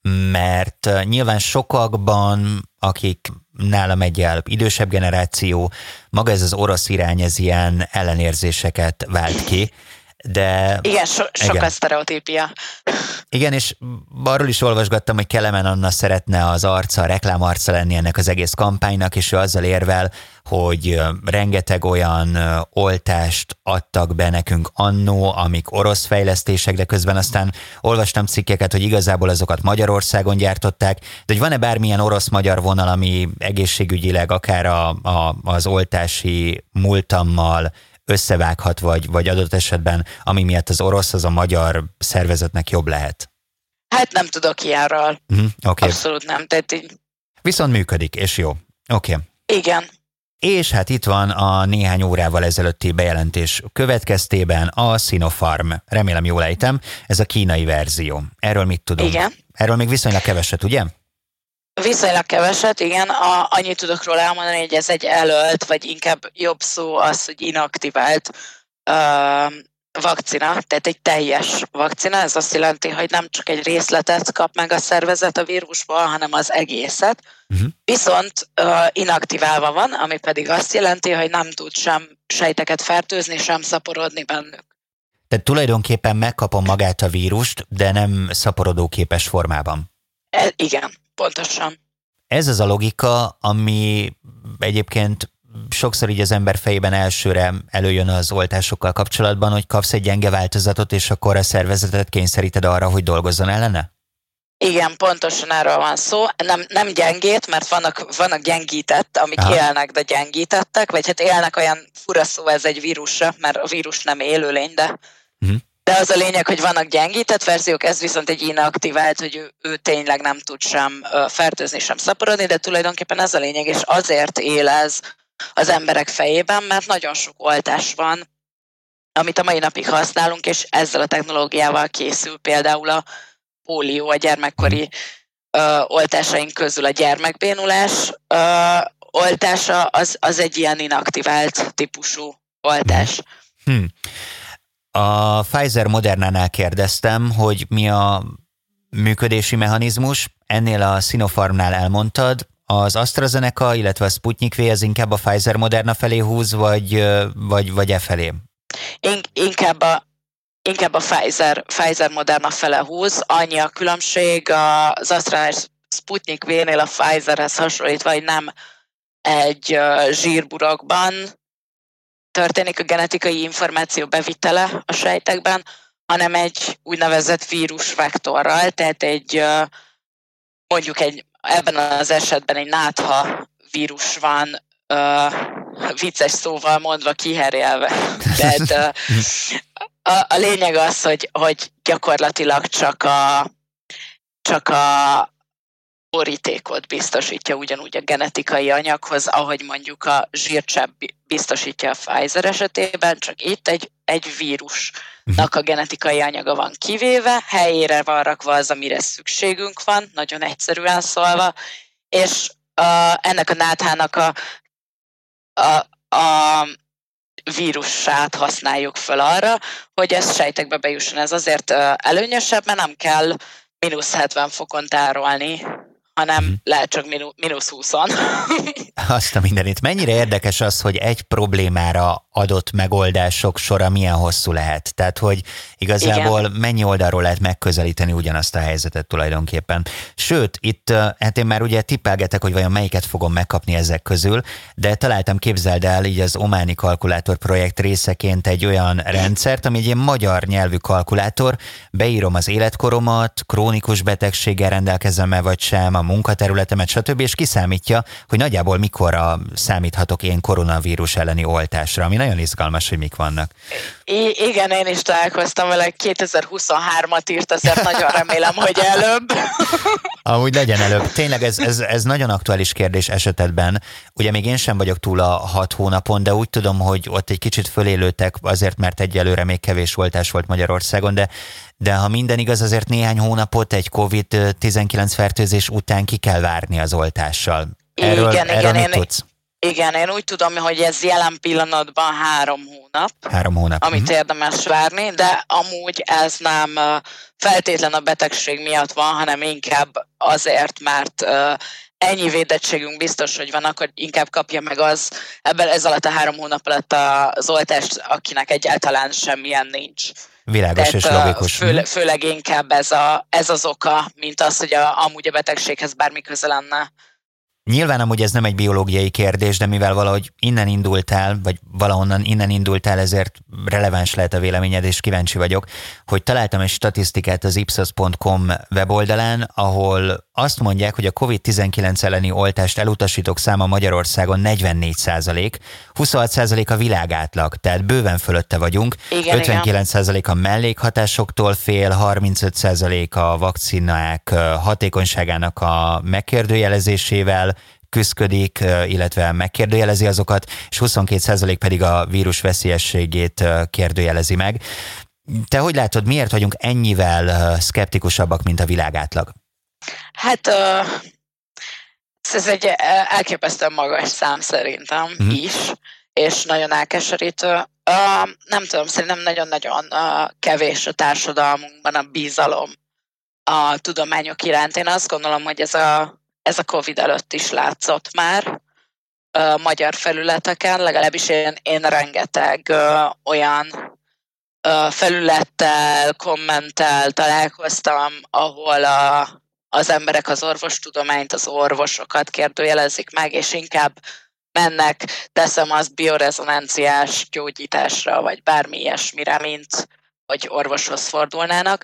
S2: mert nyilván sokakban, akik nálam egyel idősebb generáció, maga ez az orosz irány, ez ilyen ellenérzéseket vált ki, de...
S3: Igen, so- sok igen. a sztereotípia.
S2: Igen, és arról is olvasgattam, hogy Kelemen Anna szeretne az arca, a reklámarca lenni ennek az egész kampánynak, és ő azzal érvel, hogy rengeteg olyan oltást adtak be nekünk annó, amik orosz fejlesztések, de közben aztán olvastam cikkeket, hogy igazából azokat Magyarországon gyártották, de hogy van-e bármilyen orosz-magyar vonal, ami egészségügyileg akár a, a, az oltási múltammal összevághat, vagy, vagy adott esetben, ami miatt az orosz, az a magyar szervezetnek jobb lehet?
S3: Hát nem tudok ilyenről.
S2: Mm, okay.
S3: Abszolút nem. Tehát így...
S2: Viszont működik, és jó. Oké. Okay.
S3: Igen.
S2: És hát itt van a néhány órával ezelőtti bejelentés következtében a Sinopharm. Remélem jól ejtem, ez a kínai verzió. Erről mit tudunk?
S3: Igen.
S2: Erről még viszonylag keveset, ugye?
S3: Viszonylag keveset, igen. A, annyit tudok róla elmondani, hogy ez egy elölt, vagy inkább jobb szó az, hogy inaktivált uh, vakcina, tehát egy teljes vakcina, ez azt jelenti, hogy nem csak egy részletet kap meg a szervezet a vírusból, hanem az egészet. Uh-huh. Viszont uh, inaktiválva van, ami pedig azt jelenti, hogy nem tud sem sejteket fertőzni, sem szaporodni bennük.
S2: Tehát tulajdonképpen megkapom magát a vírust, de nem szaporodóképes formában.
S3: E, igen, pontosan.
S2: Ez az a logika, ami egyébként sokszor így az ember fejében elsőre előjön az oltásokkal kapcsolatban, hogy kapsz egy gyenge változatot, és akkor a szervezetet kényszeríted arra, hogy dolgozzon ellene?
S3: Igen, pontosan erről van szó. Nem, nem gyengét, mert vannak, vannak gyengített, amik Aha. élnek, de gyengítettek, vagy hát élnek, olyan fura szó ez egy vírusra, mert a vírus nem élőlény, de, uh-huh. de az a lényeg, hogy vannak gyengített verziók, ez viszont egy inaktivált, hogy ő, ő tényleg nem tud sem fertőzni, sem szaporodni, de tulajdonképpen ez a lényeg, és azért él ez az emberek fejében, mert nagyon sok oltás van, amit a mai napig használunk, és ezzel a technológiával készül például a pólió, a gyermekkori ö, oltásaink közül a gyermekbénulás ö, oltása, az, az egy ilyen inaktivált típusú oltás.
S2: Hmm. A Pfizer-Modernánál kérdeztem, hogy mi a működési mechanizmus, ennél a Sinopharmnál elmondtad, az AstraZeneca, illetve a Sputnik V, ez inkább a Pfizer-Moderna felé húz, vagy, vagy, vagy e felé?
S3: In- inkább a Inkább a Pfizer, Pfizer Moderna fele húz. Annyi a különbség az AstraZeneca Sputnik V-nél a Pfizerhez hasonlítva, hogy nem egy zsírburokban történik a genetikai információ bevitele a sejtekben, hanem egy úgynevezett vírusvektorral, tehát egy mondjuk egy, ebben az esetben egy nátha vírus van, uh, vicces szóval mondva kiherélve. Tehát uh, a, a lényeg az, hogy, hogy gyakorlatilag csak a, csak a borítékot biztosítja ugyanúgy a genetikai anyaghoz, ahogy mondjuk a zsírcsepp biztosítja a Pfizer esetében, csak itt egy, egy vírusnak a genetikai anyaga van kivéve, helyére van rakva az, amire szükségünk van, nagyon egyszerűen szólva, és uh, ennek a náthának a, a, a vírusát használjuk fel arra, hogy ez sejtekbe bejusson. Ez azért uh, előnyösebb, mert nem kell mínusz hetven fokon tárolni, hanem hmm. lehet csak mínusz húszon.
S2: Azt a mindenit. Mennyire érdekes az, hogy egy problémára adott megoldások sora milyen hosszú lehet? Tehát, hogy igazából Igen. mennyi oldalról lehet megközelíteni ugyanazt a helyzetet tulajdonképpen. Sőt, itt, hát én már ugye tippelgetek, hogy vajon melyiket fogom megkapni ezek közül, de találtam, képzeld el, így az Ománi Kalkulátor projekt részeként egy olyan rendszert, ami egy ilyen magyar nyelvű kalkulátor, beírom az életkoromat, krónikus betegséggel rendelkezem-e vagy sem, a munkaterületemet, stb. És kiszámítja, hogy nagyjából mikorra számíthatok én koronavírus elleni oltásra, ami nagyon izgalmas, hogy mik vannak.
S3: I- igen, én is találkoztam vele, kétezer-huszonhármat írt, azért nagyon remélem, hogy előbb.
S2: Amúgy legyen előbb. Tényleg ez, ez, ez nagyon aktuális kérdés esetedben. Ugye még én sem vagyok túl a hat hónapon, de úgy tudom, hogy ott egy kicsit fölélődtek, azért, mert egyelőre még kevés oltás volt Magyarországon, de de ha minden igaz, azért néhány hónapot egy kovid tizenkilenc fertőzés után ki kell várni az oltással. Erről,
S3: igen,
S2: erről
S3: igen,
S2: mit
S3: én,
S2: tudsz?
S3: Igen, én úgy tudom, hogy ez jelen pillanatban három hónap,
S2: három hónap.
S3: amit
S2: uh-huh.
S3: érdemes várni, de amúgy ez nem feltétlen a betegség miatt van, hanem inkább azért, mert ennyi védettségünk biztos, hogy van, akkor inkább kapja meg az ebben ez alatt a három hónap alatt az oltást, akinek egyáltalán semmilyen nincs.
S2: Világos és logikus.
S3: Fő, főleg inkább ez, a, ez az oka, mint az, hogy a, amúgy a betegséghez bármi köze lenne.
S2: Nyilván amúgy ez nem egy biológiai kérdés, de mivel valahogy innen indultál, vagy valahonnan innen indultál, ezért releváns lehet a véleményed, és kíváncsi vagyok, hogy találtam egy statisztikát az ipsos pont com weboldalán, ahol azt mondják, hogy a kovid tizenkilenc elleni oltást elutasítók száma Magyarországon negyvennégy százalék, huszonhat százalék a világátlag, tehát bőven fölötte vagyunk,
S3: igen,
S2: ötvenkilenc százalék a mellékhatásoktól fél, harmincöt százalék a vakcinák hatékonyságának a megkérdőjelezésével küszködik, illetve megkérdőjelezi azokat, és huszonkét százalék pedig a vírus veszélyességét kérdőjelezi meg. Te hogy látod, miért vagyunk ennyivel szkeptikusabbak, mint a világátlag?
S3: Hát ez egy elképesztően magas szám szerintem mm. is, és nagyon elkeserítő. Uh, nem tudom, szerintem nagyon-nagyon uh, kevés a társadalmunkban a bizalom a tudományok iránt. Én azt gondolom, hogy ez a, ez a Covid előtt is látszott már uh, magyar felületeken, legalábbis én, én rengeteg uh, olyan uh, felülettel, kommenttel találkoztam, ahol a, az emberek az orvostudományt, az orvosokat kérdőjelezik meg, és inkább mennek, teszem azt biorezonanciás gyógyításra, vagy bármi ilyesmire, mint hogy orvoshoz fordulnának.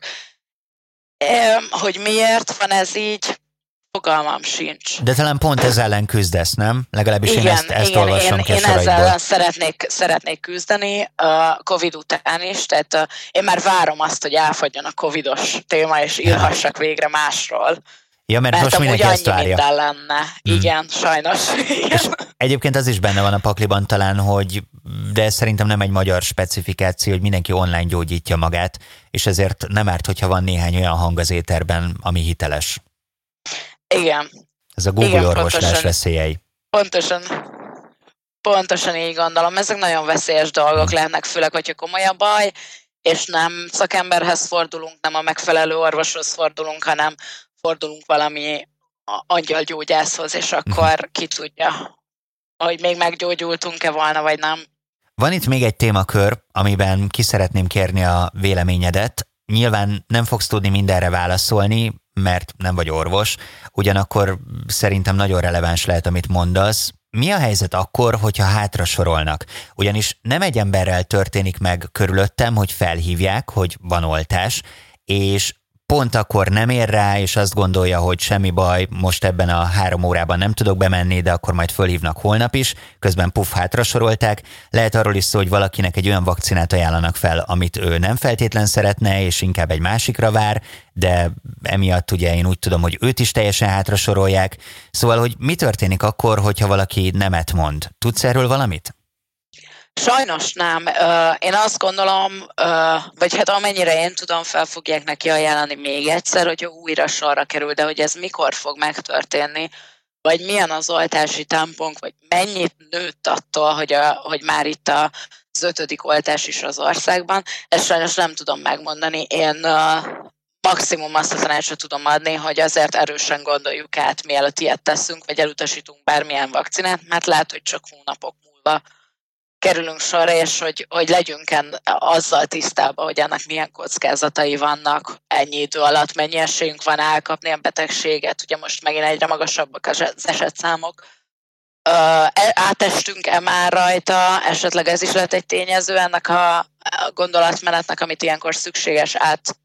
S3: Hogy miért van ez így, fogalmam sincs.
S2: De talán pont ez ellen küzdesz, nem? Legalábbis
S3: igen,
S2: én ezt, ezt
S3: igen,
S2: olvasom
S3: én,
S2: ki a
S3: én ezzel
S2: soraidból.
S3: szeretnék, szeretnék küzdeni a Covid után is, tehát uh, én már várom azt, hogy elfogyjon a covidos téma, és írhassak végre másról.
S2: Ja, mert,
S3: mert
S2: most mindenki ezt várja.
S3: minden lenne. Mm. Igen, sajnos. Igen.
S2: És egyébként az is benne van a pakliban talán, hogy de szerintem nem egy magyar specifikáció, hogy mindenki online gyógyítja magát, és ezért nem árt, hogyha van néhány olyan hang az éterben, ami hiteles.
S3: Igen.
S2: Ez a Google
S3: Igen,
S2: orvoslás
S3: pontosan,
S2: veszélyei.
S3: Pontosan, pontosan így gondolom. Ezek nagyon veszélyes dolgok mm. lennek, főleg, hogyha komoly a baj, és nem szakemberhez fordulunk, nem a megfelelő orvoshoz fordulunk, hanem fordulunk valami angyalgyógyászhoz, és akkor ki tudja, hogy még meggyógyultunk-e volna, vagy nem.
S2: Van itt még egy témakör, amiben ki szeretném kérni a véleményedet. Nyilván nem fogsz tudni mindenre válaszolni, mert nem vagy orvos, ugyanakkor szerintem nagyon releváns lehet, amit mondasz. Mi a helyzet akkor, hogyha hátra sorolnak? Ugyanis nem egy emberrel történik meg körülöttem, hogy felhívják, hogy van oltás, és pont akkor nem ér rá, és azt gondolja, hogy semmi baj, most ebben a három órában nem tudok bemenni, de akkor majd fölhívnak holnap is, közben puff, hátra sorolták. Lehet arról is szó, hogy valakinek egy olyan vakcinát ajánlanak fel, amit ő nem feltétlen szeretne, és inkább egy másikra vár, de emiatt ugye én úgy tudom, hogy őt is teljesen hátra sorolják. Szóval, hogy mi történik akkor, hogyha valaki nemet mond? Tudsz erről valamit?
S3: Sajnos nem. Én azt gondolom, vagy hát amennyire én tudom, fel fogják neki ajánlani még egyszer, hogyha újra sorra kerül, de hogy ez mikor fog megtörténni, vagy milyen az oltási tempónk, vagy mennyit nőtt attól, hogy, a, hogy már itt az ötödik oltás is az országban, ezt sajnos nem tudom megmondani. Én maximum azt a tanácsot tudom adni, hogy azért erősen gondoljuk át, mielőtt ilyet teszünk, vagy elutasítunk bármilyen vakcinát, mert lehet, hogy csak hónapok múlva kerülünk sorra, és hogy, hogy legyünk en, azzal tisztában, hogy ennek milyen kockázatai vannak ennyi idő alatt, mennyi esélyünk van elkapni a betegséget. Ugye most megint egyre magasabbak az esetszámok. Átestünk-e már rajta, esetleg ez is lehet egy tényező ennek a gondolatmenetnek, amit ilyenkor szükséges át,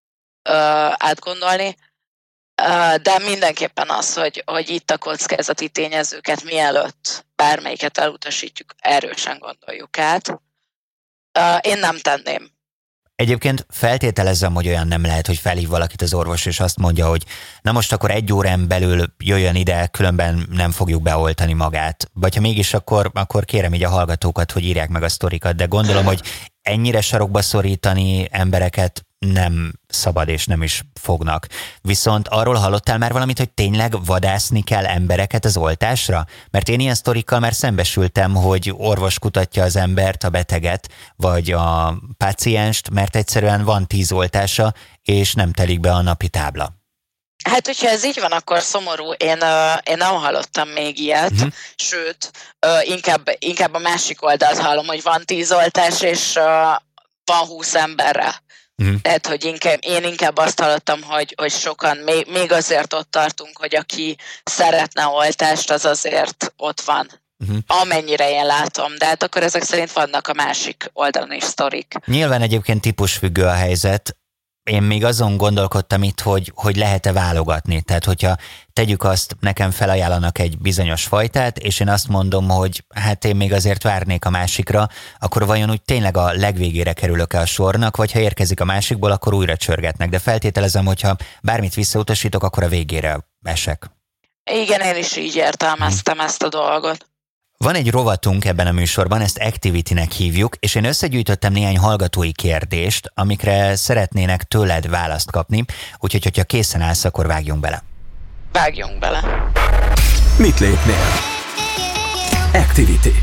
S3: átgondolni. De mindenképpen az, hogy, hogy itt a kockázati tényezőket mielőtt bármelyiket elutasítjuk, erősen gondoljuk át. Én nem tenném.
S2: Egyébként feltételezem, hogy olyan nem lehet, hogy felhív valakit az orvos, és azt mondja, hogy na most akkor egy órán belül jöjjön ide, különben nem fogjuk beoltani magát. Vagy ha mégis, akkor, akkor kérem így a hallgatókat, hogy írják meg a sztorikat, de gondolom, hogy ennyire sarokba szorítani embereket nem szabad, és nem is fognak. Viszont arról hallottál már valamit, hogy tényleg vadászni kell embereket az oltásra? Mert én ilyen sztorikkal már szembesültem, hogy orvos kutatja az embert, a beteget, vagy a pácienst, mert egyszerűen van tíz oltása, és nem telik be a napi tábla.
S3: Hát, hogyha ez így van, akkor szomorú. Én, uh, én nem hallottam még ilyet, uh-huh. sőt, uh, inkább, inkább a másik oldalt hallom, hogy van tíz oltás, és uh, van húsz emberre. Uh-huh. Tehát, hogy inkább, én inkább azt hallottam, hogy, hogy sokan, még, még azért ott tartunk, hogy aki szeretne oltást, az azért ott van. Uh-huh. Amennyire én látom, de hát akkor ezek szerint vannak a másik oldalon is sztorik.
S2: Nyilván egyébként típusfüggő a helyzet. Én még azon gondolkodtam itt, hogy, hogy lehet-e válogatni. Tehát, hogyha tegyük azt, nekem felajánlanak egy bizonyos fajtát, és én azt mondom, hogy hát én még azért várnék a másikra, akkor vajon úgy tényleg a legvégére kerülök-e a sornak, vagy ha érkezik a másikból, akkor újra csörgetnek. De feltételezem, hogyha bármit visszautasítok, akkor a végére esek.
S3: Igen, én is így értelmeztem hmm. ezt a dolgot.
S2: Van egy rovatunk ebben a műsorban, ezt Activity-nek hívjuk, és én összegyűjtöttem néhány hallgatói kérdést, amikre szeretnének tőled választ kapni, úgyhogy, hogyha készen állsz, akkor vágjunk bele.
S3: Vágjunk bele.
S1: Mit lépnél? Activity.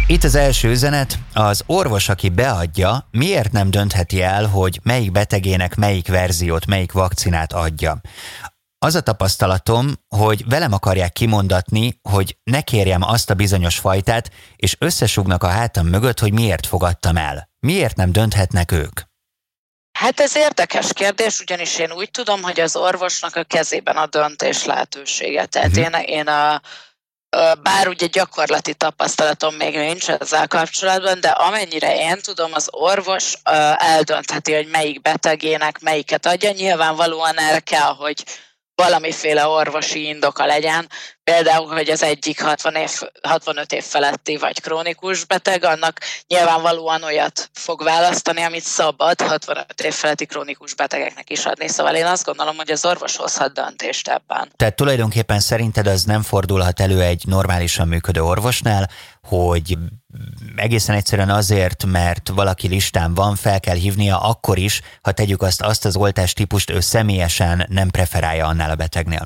S2: Itt az első üzenet, az orvos, aki beadja, miért nem döntheti el, hogy melyik betegének melyik verziót, melyik vakcinát adja? Az a tapasztalatom, hogy velem akarják kimondatni, hogy ne kérjem azt a bizonyos fajtát, és összesugnak a hátam mögött, hogy miért fogadtam el. Miért nem dönthetnek ők?
S3: Hát ez érdekes kérdés, ugyanis én úgy tudom, hogy az orvosnak a kezében a döntés lehetősége. Tehát uh-huh. én, én a, bár ugye gyakorlati tapasztalatom még nincs ezzel kapcsolatban, de amennyire én tudom, az orvos eldöntheti, hogy melyik betegének melyiket adja. Nyilvánvalóan erre kell, hogy valamiféle orvosi indoka legyen, például, hogy az egyik hatvan év, hatvanöt év feletti vagy krónikus beteg, annak nyilvánvalóan olyat fog választani, amit szabad hatvanöt év feletti krónikus betegeknek is adni. Szóval én azt gondolom, hogy az orvos hozhat döntést ebben.
S2: Tehát tulajdonképpen szerinted az nem fordulhat elő egy normálisan működő orvosnál, hogy egészen egyszerűen azért, mert valaki listán van, fel kell hívnia akkor is, ha tegyük azt, azt az oltástípust ő személyesen nem preferálja annál a betegnél?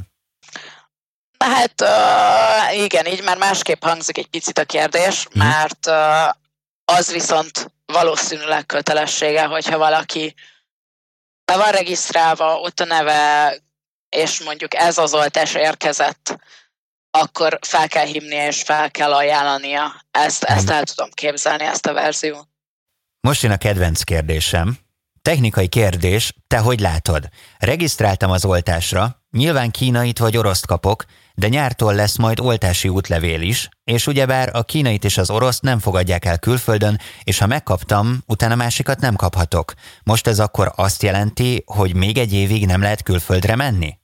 S3: Hát uh, igen, így már másképp hangzik egy picit a kérdés, hmm. mert uh, az viszont valószínűleg kötelessége, hogyha valaki be van regisztrálva, ott a neve, és mondjuk ez az oltás érkezett, akkor fel kell hívnia és fel kell ajánlania. Ezt, ezt el tudom képzelni, ezt a verziót.
S2: Most jön a kedvenc kérdésem. Technikai kérdés, te hogy látod? Regisztráltam az oltásra, nyilván kínait vagy oroszt kapok, de nyártól lesz majd oltási útlevél is, és ugyebár a kínait és az oroszt nem fogadják el külföldön, és ha megkaptam, utána másikat nem kaphatok. Most ez akkor azt jelenti, hogy még egy évig nem lehet külföldre menni?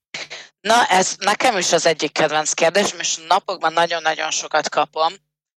S3: Na, ez nekem is az egyik kedvenc kérdés, és napokban nagyon-nagyon sokat kapom.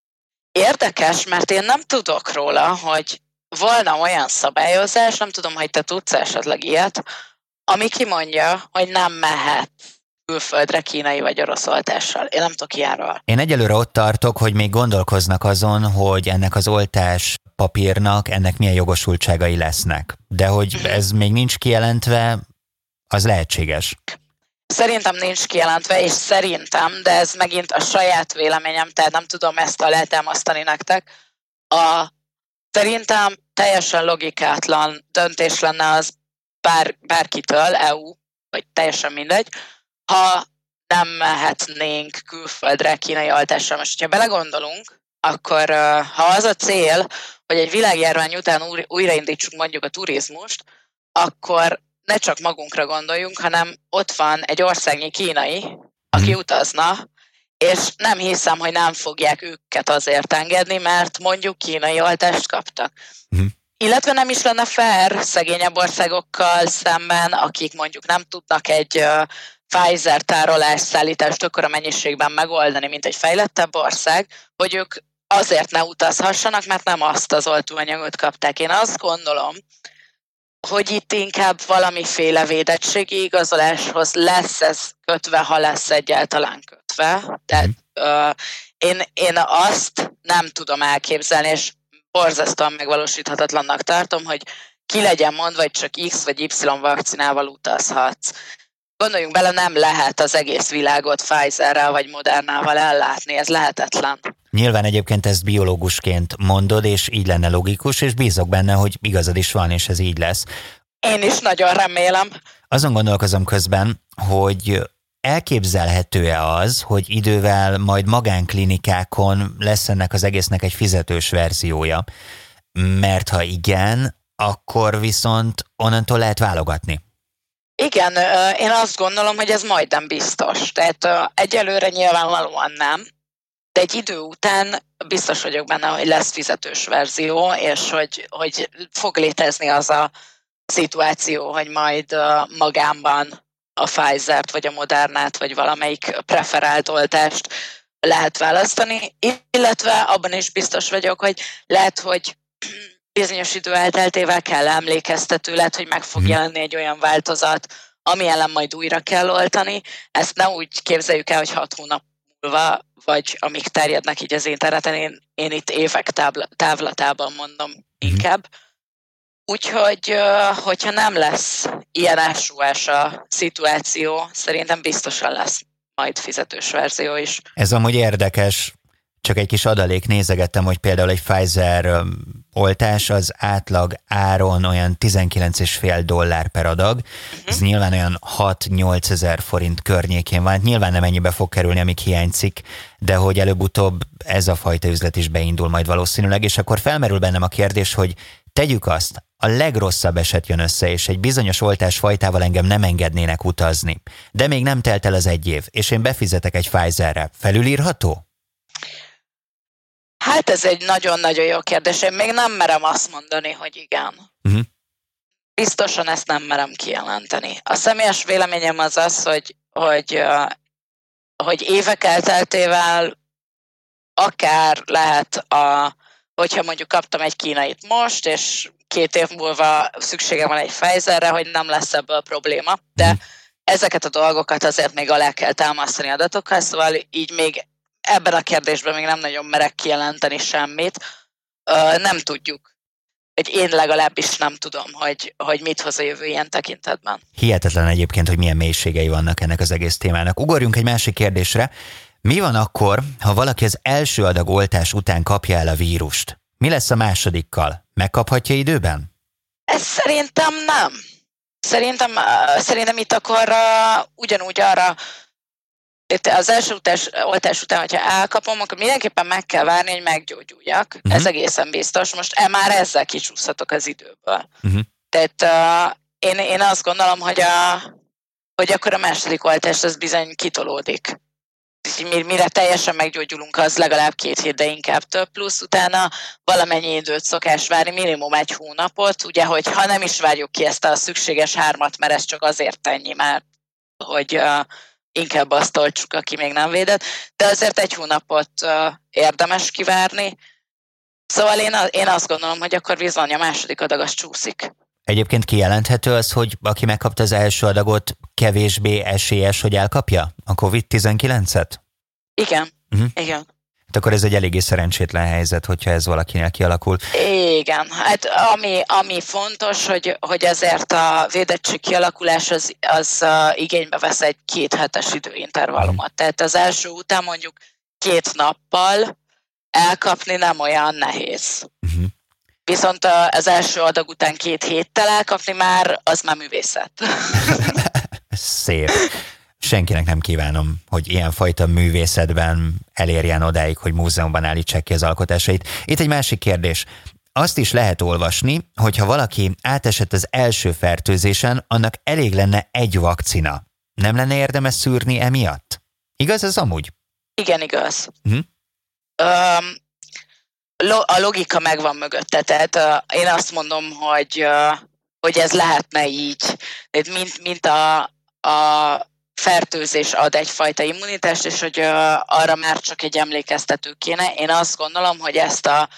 S3: Érdekes, mert én nem tudok róla, hogy volna olyan szabályozás, nem tudom, hogy te tudsz esetleg ilyet, ami kimondja, hogy nem mehet külföldre kínai vagy orosz oltással. Én nem tudok ilyenről.
S2: Én egyelőre ott tartok, hogy még gondolkoznak azon, hogy ennek az oltás papírnak ennek milyen jogosultságai lesznek. De hogy ez még nincs kijelentve, az lehetséges.
S3: Szerintem nincs kijelentve, és szerintem, de ez megint a saját véleményem, tehát nem tudom ezt alátámasztani nektek. A, szerintem teljesen logikátlan döntés lenne az bár, bárkitől, é u, vagy teljesen mindegy, ha nem mehetnénk külföldre kínai oltásra. Most, hogyha belegondolunk, akkor ha az a cél, hogy egy világjárvány után újraindítsuk mondjuk a turizmust, akkor ne csak magunkra gondoljunk, hanem ott van egy országnyi kínai, aki mm. utazna, és nem hiszem, hogy nem fogják őket azért engedni, mert mondjuk kínai oltást kaptak. Mm. Illetve nem is lenne fair szegényebb országokkal szemben, akik mondjuk nem tudnak egy uh, Pfizer tárolás szállítást akkora mennyiségben megoldani, mint egy fejlettebb ország, hogy ők azért ne utazhassanak, mert nem azt az oltóanyagot kapták. Én azt gondolom, hogy itt inkább valamiféle védettségi igazoláshoz lesz ez kötve, ha lesz egyáltalán kötve. Tehát uh, én, én azt nem tudom elképzelni, és borzasztóan megvalósíthatatlannak tartom, hogy ki legyen mondva, hogy csak X vagy Y vakcinával utazhatsz. Gondoljunk bele, nem lehet az egész világot Pfizerrel vagy Modernával ellátni, ez lehetetlen.
S2: Nyilván egyébként ezt biológusként mondod, és így lenne logikus, és bízok benne, hogy igazad is van, és ez így lesz.
S3: Én is nagyon remélem.
S2: Azon gondolkozom közben, hogy elképzelhető-e az, hogy idővel majd magánklinikákon lesz ennek az egésznek egy fizetős verziója? Mert ha igen, akkor viszont onnantól lehet válogatni.
S3: Igen, én azt gondolom, hogy ez majdnem biztos. Tehát egyelőre nyilvánvalóan nem, de egy idő után biztos vagyok benne, hogy lesz fizetős verzió, és hogy, hogy fog létezni az a szituáció, hogy majd magánban a Pfizert, vagy a Modernát, vagy valamelyik preferált oltást lehet választani, illetve abban is biztos vagyok, hogy lehet, hogy bizonyos idő elteltével kell emlékeztető, lehet, hogy meg fog jelenni egy olyan változat, ami ellen majd újra kell oltani. Ezt ne úgy képzeljük el, hogy hat hónap múlva, vagy amíg terjednek így az interneten, én, én itt évek tábla, távlatában mondom inkább. Úgyhogy, hogyha nem lesz ilyen ásúás a szituáció, szerintem biztosan lesz majd fizetős verzió is.
S2: Ez amúgy érdekes. Csak egy kis adalék, nézegettem, hogy például egy Pfizer oltás az átlag áron olyan tizenkilenc és fél dollár per adag. Uh-huh. Ez nyilván olyan hat-nyolc ezer forint környékén van. Nyilván nem ennyibe fog kerülni, amíg hiányzik, de hogy előbb-utóbb ez a fajta üzlet is beindul majd valószínűleg, és akkor felmerül bennem a kérdés, hogy tegyük azt, a legrosszabb eset jön össze, és egy bizonyos oltásfajtával engem nem engednének utazni. De még nem telt el az egy év, és én befizetek egy Pfizerre. Felülírható?
S3: Hát ez egy nagyon-nagyon jó kérdés. Én még nem merem azt mondani, hogy igen. Uh-huh. Biztosan ezt nem merem kijelenteni. A személyes véleményem az az, hogy, hogy, hogy évek elteltével akár lehet, a, hogyha mondjuk kaptam egy kínait most, és két év múlva szükségem van egy Pfizerre, hogy nem lesz ebből probléma. De uh-huh. ezeket a dolgokat azért még alá kell támasztani adatokkal, szóval így még ebben a kérdésben még nem nagyon merek kijelenteni semmit. Ö, nem tudjuk. Hogy én legalábbis nem tudom, hogy, hogy mit hoz a jövő ilyen tekintetben.
S2: Hihetetlen egyébként, hogy milyen mélységei vannak ennek az egész témának. Ugorjunk egy másik kérdésre. Mi van akkor, ha valaki az első adag oltás után kapja el a vírust? Mi lesz a másodikkal? Megkaphatja időben?
S3: Ez szerintem nem. Szerintem, szerintem itt akkor uh, ugyanúgy arra az első utás, oltás után, hogyha elkapom, akkor mindenképpen meg kell várni, hogy meggyógyuljak. Uh-huh. Ez egészen biztos. Most e, már ezzel kicsúszhatok az időből. Uh-huh. Tehát uh, én, én azt gondolom, hogy, a, hogy akkor a második oltás az bizony kitolódik. Mire teljesen meggyógyulunk, az legalább két hét, de inkább több, plusz utána valamennyi időt szokás várni, minimum egy hónapot, ugye, hogy ha nem is várjuk ki ezt a szükséges hármat, mert ez csak azért ennyi, mert hogy uh, inkább azt oltsuk, aki még nem védett, de azért egy hónapot uh, érdemes kivárni. Szóval én, én azt gondolom, hogy akkor bizony a második adag az csúszik.
S2: Egyébként kijelenthető az, hogy aki megkapta az első adagot, kevésbé esélyes, hogy elkapja a kovid tizenkilencet?
S3: Igen, uh-huh. igen.
S2: Hát akkor ez egy eléggé szerencsétlen helyzet, hogyha ez valakinél kialakul.
S3: Igen, hát ami, ami fontos, hogy, hogy ezért a védettség kialakulás az, az uh, igénybe vesz egy két hetes időintervallumot. Uh-huh. Tehát az első után mondjuk két nappal elkapni nem olyan nehéz. Uh-huh. Viszont az első adag után két héttel elkapni már, az már művészet.
S2: Szép. Senkinek nem kívánom, hogy ilyenfajta művészetben elérjen odáig, hogy múzeumban állítsák ki az alkotásait. Itt egy másik kérdés. Azt is lehet olvasni, hogy ha valaki átesett az első fertőzésen, annak elég lenne egy vakcina. Nem lenne érdemes szűrni emiatt? Igaz ez amúgy? Igen, igaz. Uh-huh. Um,
S3: A logika megvan mögötte, tehát uh, én azt mondom, hogy, uh, hogy ez lehetne így, tehát mint, mint a, a fertőzés ad egyfajta immunitást, és hogy uh, arra már csak egy emlékeztető kéne. Én azt gondolom, hogy ezt a,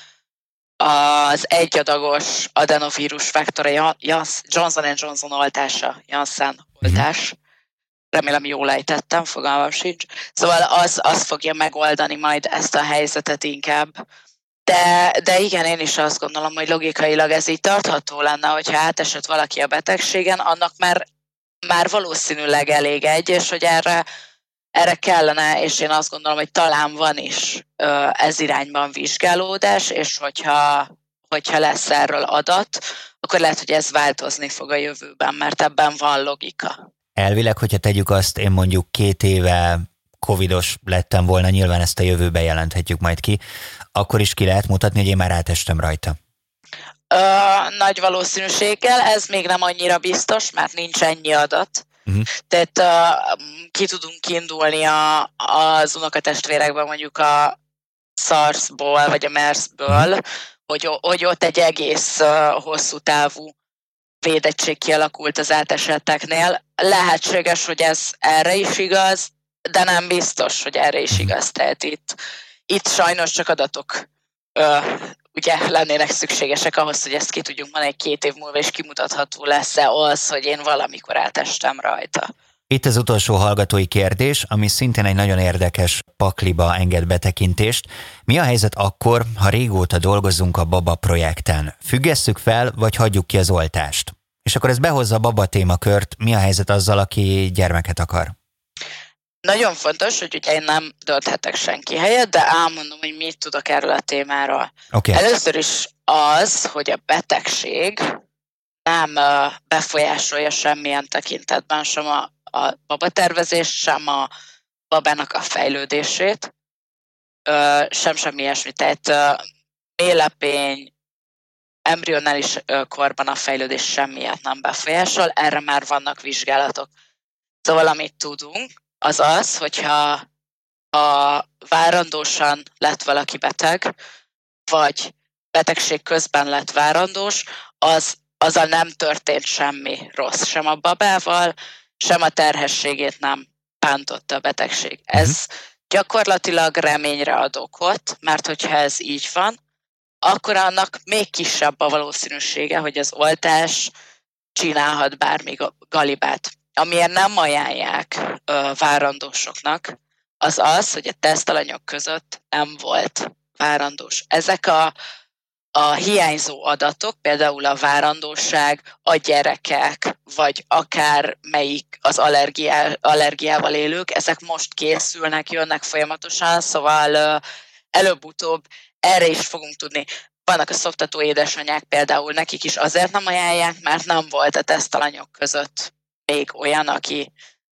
S3: az egyadagos adenovírus vektora Johnson and Johnson oltása, Janssen oltás, remélem jól ejtettem, fogalmam sincs. Szóval az, az fogja megoldani majd ezt a helyzetet inkább. De, de igen, én is azt gondolom, hogy logikailag ez így tartható lenne, hogyha átesett valaki a betegségen, annak már, már valószínűleg elég egy, és hogy erre, erre kellene, és én azt gondolom, hogy talán van is ez irányban vizsgálódás, és hogyha, hogyha lesz erről adat, akkor lehet, hogy ez változni fog a jövőben, mert ebben van logika.
S2: Elvileg, hogyha tegyük azt, én mondjuk két éve covidos lettem volna, nyilván ezt a jövőben jelenthetjük majd ki, akkor is ki lehet mutatni, hogy én már átestem rajta.
S3: Ö, nagy valószínűséggel, ez még nem annyira biztos, mert nincs ennyi adat. Uh-huh. Tehát uh, ki tudunk indulni a, az unokatestvérekben mondjuk a SARS-ból, vagy a MERS-ből, uh-huh. hogy, hogy ott egy egész uh, hosszú távú védettség kialakult az átesetteknél. Lehetséges, hogy ez erre is igaz, de nem biztos, hogy erre is igaz. Tehát itt, itt sajnos csak adatok ö, ugye lennének szükségesek ahhoz, hogy ezt ki tudjunk mondani két év múlva, és kimutatható lesz-e az, hogy én valamikor átestem rajta.
S2: Itt az utolsó hallgatói kérdés, ami szintén egy nagyon érdekes pakliba enged betekintést. Mi a helyzet akkor, ha régóta dolgozunk a Baba projekten? Függesszük fel, vagy hagyjuk ki az oltást? És akkor ez behozza a Baba témakört, mi a helyzet azzal, aki gyermeket akar?
S3: Nagyon fontos, hogy ugye én nem dönthetek senki helyett, de elmondom, hogy mit tudok erről a témáról.
S2: Okay.
S3: Először is az, hogy a betegség nem befolyásolja semmilyen tekintetben sem a, a babatervezést, sem a babának a fejlődését, sem semmi ilyesmi. Tehát mélepény, embrionális korban a fejlődés semmiért nem befolyásol, erre már vannak vizsgálatok. Szóval amit tudunk, az az, hogyha a várandósan lett valaki beteg, vagy betegség közben lett várandós, az, azzal nem történt semmi rossz, sem a babával, sem a terhességét nem bántotta a betegség. Ez gyakorlatilag reményre ad okot, mert hogyha ez így van, akkor annak még kisebb a valószínűsége, hogy az oltás csinálhat bármi galibát. Amiért nem ajánlják ö, várandósoknak, az az, hogy a tesztalanyok között nem volt várandós. Ezek a, a hiányzó adatok, például a várandóság, a gyerekek, vagy akár melyik az allergiá, allergiával élők, ezek most készülnek, jönnek folyamatosan, szóval ö, előbb-utóbb erre is fogunk tudni. Vannak a szoptató édesanyák például, nekik is azért nem ajánlják, mert nem volt a tesztalanyok között még olyan, aki,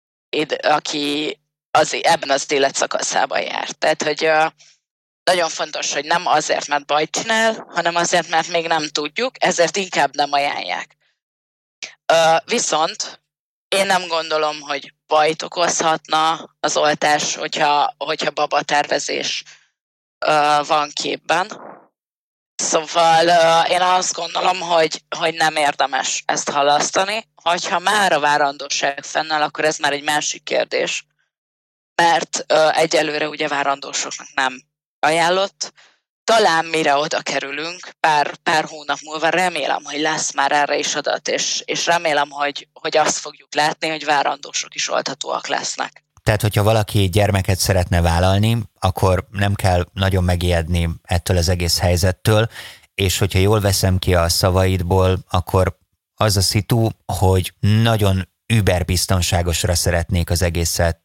S3: aki az, ebben az életszakaszában járt. Tehát, hogy uh, nagyon fontos, hogy nem azért, mert bajt csinál, hanem azért, mert még nem tudjuk, ezért inkább nem ajánlják. Uh, viszont én nem gondolom, hogy bajt okozhatna az oltás, hogyha, hogyha babatervezés uh, van képben. Szóval uh, én azt gondolom, hogy, hogy nem érdemes ezt halasztani. Ha már a várandóság fennáll, akkor ez már egy másik kérdés. Mert uh, egyelőre ugye várandósoknak nem ajánlott. Talán mire oda kerülünk, pár, pár hónap múlva remélem, hogy lesz már erre is adat, és, és remélem, hogy, hogy azt fogjuk látni, hogy várandósok is olthatóak lesznek.
S2: Tehát, hogyha valaki gyermeket szeretne vállalni, akkor nem kell nagyon megijedni ettől az egész helyzettől, és hogyha jól veszem ki a szavaidból, akkor az a szitu, hogy nagyon überbiztonságosra szeretnék az egészet,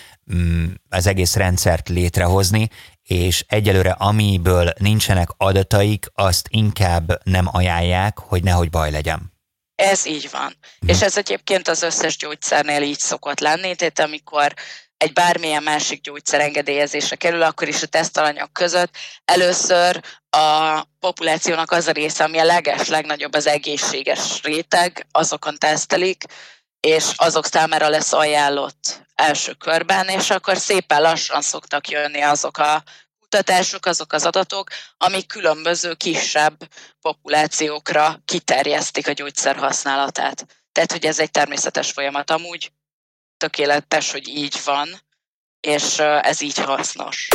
S2: az egész rendszert létrehozni, és egyelőre amiből nincsenek adataik, azt inkább nem ajánlják, hogy nehogy baj legyen.
S3: Ez így van. Hmm. És ez egyébként az összes gyógyszernél így szokott lenni, tehát amikor egy bármilyen másik gyógyszer engedélyezésre kerül, akkor is a tesztalanyok között először a populációnak az a része, ami a leges, legnagyobb az egészséges réteg, azokon tesztelik, és azok számára lesz ajánlott első körben, és akkor szépen lassan szoktak jönni azok a kutatások, azok az adatok, amik különböző kisebb populációkra kiterjesztik a gyógyszer használatát. Tehát, hogy ez egy természetes folyamat. Amúgy tökéletes, hogy így van, és ez így hasznos.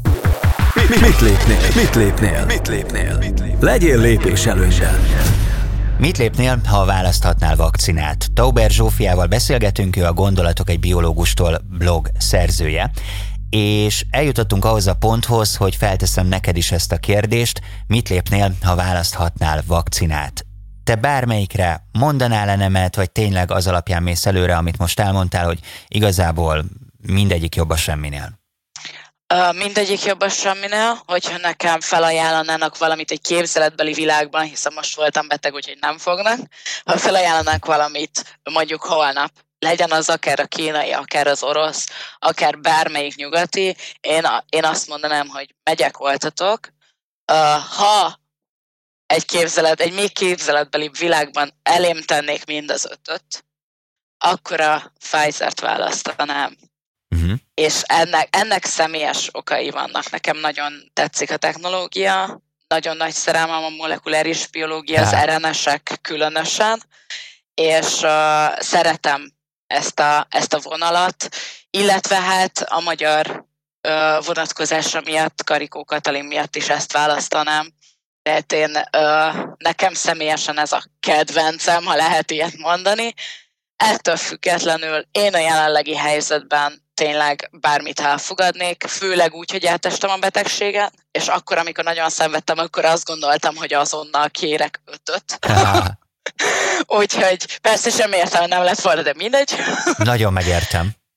S1: Mit, mit lépnél? Mit lépnél? Mit lépnél? Legyél lépés előnyben.
S2: Mit lépnél, ha választhatnál vakcinát? Tauber Zsófiával beszélgetünk, ő a Gondolatok egy biológustól blog szerzője, és eljutottunk ahhoz a ponthoz, hogy felteszem neked is ezt a kérdést, mit lépnél, ha választhatnál vakcinát? Te bármelyikre mondanál-e nemet, vagy tényleg az alapján mész előre, amit most elmondtál, hogy igazából mindegyik jobb a semminél?
S3: Uh, mindegyik jobb a semminél, hogyha nekem felajánlanának valamit egy képzeletbeli világban, hiszen most voltam beteg, úgyhogy nem fognak, ha felajánlanak valamit mondjuk holnap, legyen az akár a kínai, akár az orosz, akár bármelyik nyugati, én, én azt mondanám, hogy megyek, oltatok. Uh, ha egy képzelet, egy még képzeletbeli világban elém tennék mind az ötöt, akkor a Pfizer-t választanám. Uh-huh. És ennek, ennek személyes okai vannak. Nekem nagyon tetszik a technológia, nagyon nagy szerelmem a molekuláris biológia, az er en es-ek különösen, és uh, szeretem ezt a, ezt a vonalat, illetve hát a magyar uh, vonatkozása miatt, Karikó Katalin miatt is ezt választanám. Tehát én, uh, nekem személyesen ez a kedvencem, ha lehet ilyet mondani. Ettől függetlenül én a jelenlegi helyzetben tényleg bármit elfogadnék, főleg úgy, hogy eltestem a betegséget, és akkor, amikor nagyon szenvedtem, akkor azt gondoltam, hogy azonnal kérek ötöt. Úgyhogy persze semmi értelme nem lett volna, de mindegy.
S2: Nagyon megértem.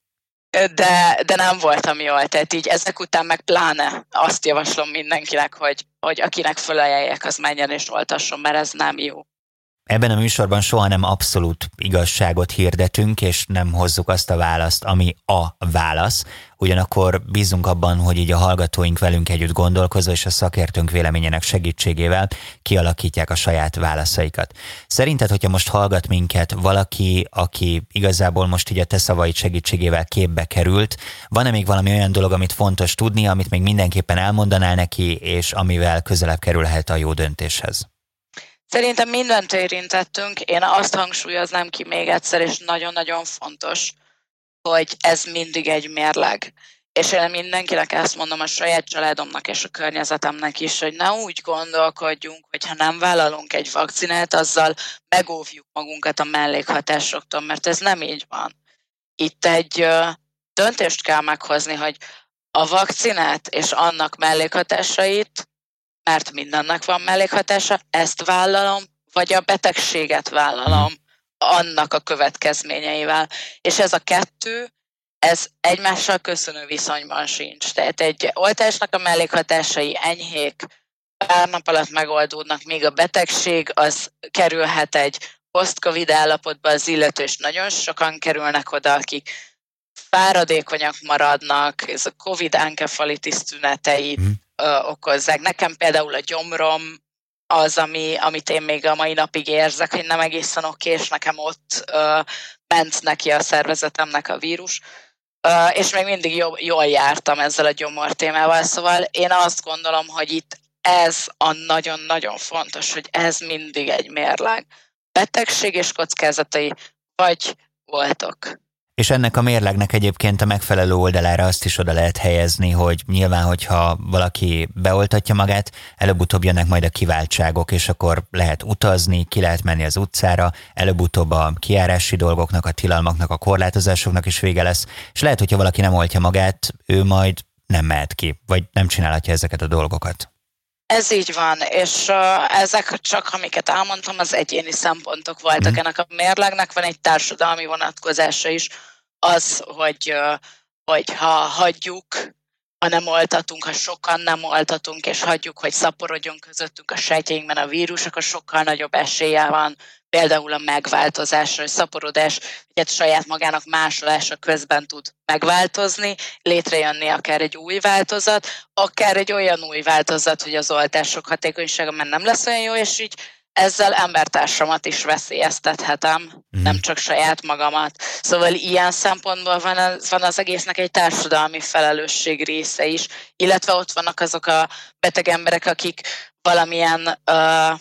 S3: de, de nem voltam jól, tehát így ezek után meg pláne azt javaslom mindenkinek, hogy, hogy akinek fölajánlják, az menjen és oltasson, mert ez nem jó.
S2: Ebben a műsorban soha nem abszolút igazságot hirdetünk, és nem hozzuk azt a választ, ami a válasz. Ugyanakkor bízunk abban, hogy így a hallgatóink velünk együtt gondolkozva és a szakértőnk véleményének segítségével kialakítják a saját válaszaikat. Szerinted, hogyha most hallgat minket valaki, aki igazából most így a te szavaid segítségével képbe került, van-e még valami olyan dolog, amit fontos tudni, amit még mindenképpen elmondanál neki, és amivel közelebb kerülhet a jó döntéshez?
S3: Szerintem mindent érintettünk, én azt hangsúlyoznám ki még egyszer, és nagyon-nagyon fontos, hogy ez mindig egy mérleg. És én mindenkinek ezt mondom a saját családomnak és a környezetemnek is, hogy ne úgy gondolkodjunk, hogy ha nem vállalunk egy vakcinát, azzal megóvjuk magunkat a mellékhatásoktól, mert ez nem így van. Itt egy döntést kell meghozni, hogy a vakcinát és annak mellékhatásait, mert mindennek van mellékhatása, ezt vállalom, vagy a betegséget vállalom annak a következményeivel. És ez a kettő, ez egymással köszönő viszonyban sincs. Tehát egy oltásnak a mellékhatásai enyhék, pár nap alatt megoldódnak, míg a betegség az kerülhet egy post-covid állapotba az illető, és nagyon sokan kerülnek oda, akik fáradékonyak maradnak, ez a Covid enkefalitis tüneteit mm. ö, okozzák. Nekem például a gyomrom az, ami, amit én még a mai napig érzek, hogy nem egészen oké, és nekem ott ö, ment neki a szervezetemnek a vírus, ö, és még mindig jól, jól jártam ezzel a gyomor témával, szóval én azt gondolom, hogy itt ez a nagyon-nagyon fontos, hogy ez mindig egy mérleg. Betegség és kockázatai, vagy voltok.
S2: És ennek a mérlegnek egyébként a megfelelő oldalára azt is oda lehet helyezni, hogy nyilván, hogyha valaki beoltatja magát, előbb-utóbb jönnek majd a kiváltságok, és akkor lehet utazni, ki lehet menni az utcára, előbb-utóbb a kijárási dolgoknak, a tilalmaknak, a korlátozásoknak is vége lesz, és lehet, hogyha valaki nem oltja magát, ő majd nem mehet ki, vagy nem csinálhatja ezeket a dolgokat.
S3: Ez így van, és uh, ezek csak, amiket elmondtam, az egyéni szempontok voltak. Mm. Ennek a mérlegnek van egy társadalmi vonatkozása is, az, hogy, uh, hogy ha hagyjuk, ha nem oltatunk, ha sokan nem oltatunk, és hagyjuk, hogy szaporodjon közöttünk a sejtjeinkben a vírus, akkor sokkal nagyobb esélye van például a megváltozásra, hogy szaporodás, hogy saját magának másolása közben tud megváltozni, létrejönni akár egy új változat, akár egy olyan új változat, hogy az oltások hatékonysága már nem lesz olyan jó, és így ezzel embertársamat is veszélyeztethetem, mm. nem csak saját magamat. Szóval ilyen szempontból van az, van az egésznek egy társadalmi felelősség része is, illetve ott vannak azok a beteg emberek, akik valamilyen uh,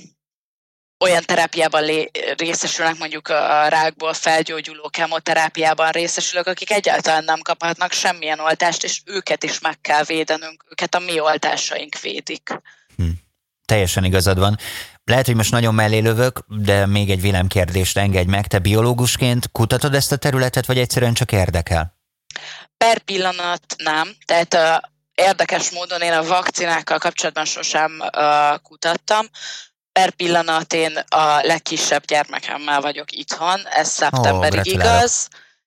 S3: olyan terápiában lé- részesülnek, mondjuk a rákból felgyógyuló kemoterápiában részesülők, akik egyáltalán nem kaphatnak semmilyen oltást, és őket is meg kell védenünk, őket a mi oltásaink védik.
S2: Hm. Teljesen igazad van. Lehet, hogy most nagyon mellé lövök, de még egy villámkérdést engedj meg. Te biológusként kutatod ezt a területet, vagy egyszerűen csak érdekel?
S3: Per pillanat nem. Tehát uh, érdekes módon én a vakcinákkal kapcsolatban sosem uh, kutattam. Per pillanat én a legkisebb gyermekemmel vagyok itthon, ez szeptemberig oh, igaz.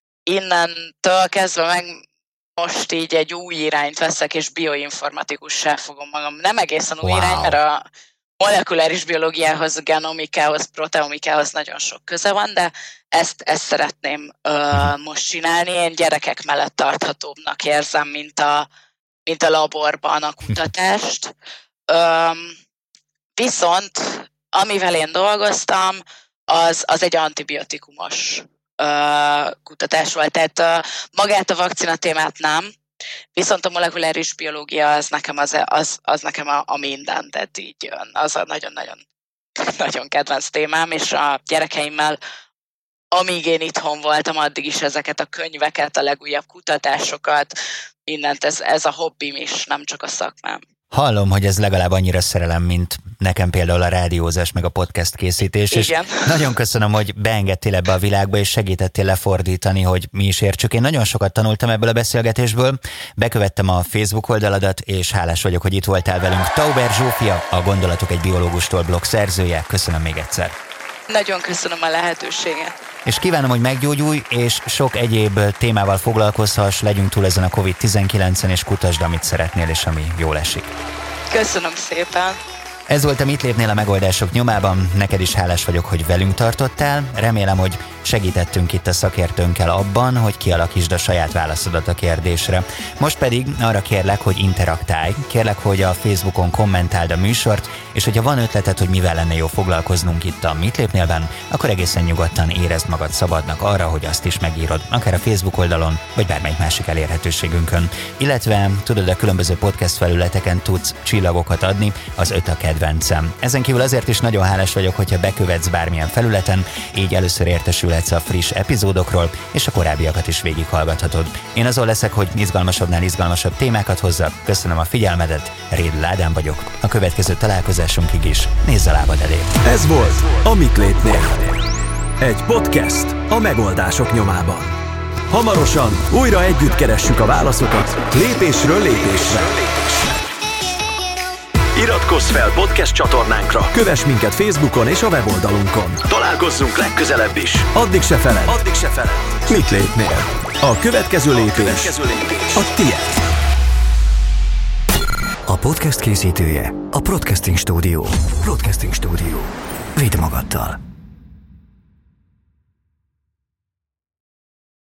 S3: Innentől kezdve meg most így egy új irányt veszek, és bioinformatikussá fogom magam. Nem egészen új wow. irány, mert a molekuláris biológiához, genomikához, proteomikához nagyon sok köze van, de ezt, ezt szeretném uh, most csinálni. Én gyerekek mellett tarthatóbbnak érzem, mint a, mint a laborban a kutatást. Um, Viszont, amivel én dolgoztam, az, az egy antibiotikumos uh, kutatás volt. Tehát uh, magát a vakcina témát nem, viszont a molekuláris biológia az nekem, az, az, az nekem a, a minden, tehát így az a nagyon-nagyon nagyon kedvenc témám, és a gyerekeimmel, amíg én itthon voltam, addig is ezeket a könyveket, a legújabb kutatásokat, mindent, ez, ez a hobbim is, nem csak a szakmám.
S2: Hallom, hogy ez legalább annyira szerelem, mint nekem például a rádiózás, meg a podcast készítés.
S3: Igen.
S2: És nagyon köszönöm, hogy beengedtél ebbe a világba, és segítettél lefordítani, hogy mi is értsük. Én nagyon sokat tanultam ebből a beszélgetésből, bekövettem a Facebook oldaladat, és hálás vagyok, hogy itt voltál velünk. Tauber Zsófia, a Gondolatok egy biológustól blog szerzője. Köszönöm még egyszer.
S3: Nagyon köszönöm a lehetőséget.
S2: és kívánom, hogy meggyógyulj, és sok egyéb témával foglalkozhass, legyünk túl ezen a kovid tizenkilencen, és kutasd, amit szeretnél, és ami jól esik.
S3: Köszönöm szépen!
S2: Ez volt a Mit lépnél a megoldások nyomában, neked is hálás vagyok, hogy velünk tartottál, remélem, hogy segítettünk itt a szakértőnkkel abban, hogy kialakítsd a saját válaszodat a kérdésre. Most pedig arra kérlek, hogy interaktálj, kérlek, hogy a Facebookon kommentáld a műsort, és hogyha van ötleted, hogy mivel lenne jó foglalkoznunk itt a Mit lépnélben, akkor egészen nyugodtan érezd magad szabadnak arra, hogy azt is megírod, akár a Facebook oldalon, vagy bármelyik másik elérhetőségünkön. Illetve tudod, a különböző podcast felületeken tudsz csillagokat adni, az öt a kedvencem. Ezen kívül azért is nagyon hálás vagyok, hogyha bekövetsz bármilyen felületen, így először értesülhetsz a friss epizódokról, és a korábbiakat is végighallgathatod. Én azon leszek, hogy izgalmasabbnál izgalmasabb témákat hozzak. Köszönöm a figyelmedet, Rédl Ádám vagyok. A következő találkozásunkig is nézz a lábad elé.
S1: Ez volt a Mit lépnél? Egy podcast a megoldások nyomában. Hamarosan újra együtt keressük a válaszokat lépésről lépésre. Iratkozz fel podcast csatornánkra, kövess minket Facebookon és a weboldalunkon. Találkozzunk legközelebb is. Addig se feledd. Addig se feledd. Mit lépnél? A következő lépés, a, következő lépés. a tiéd.
S4: A podcast készítője a Broadcasting Studio. Broadcasting Studio. Vidd magaddal.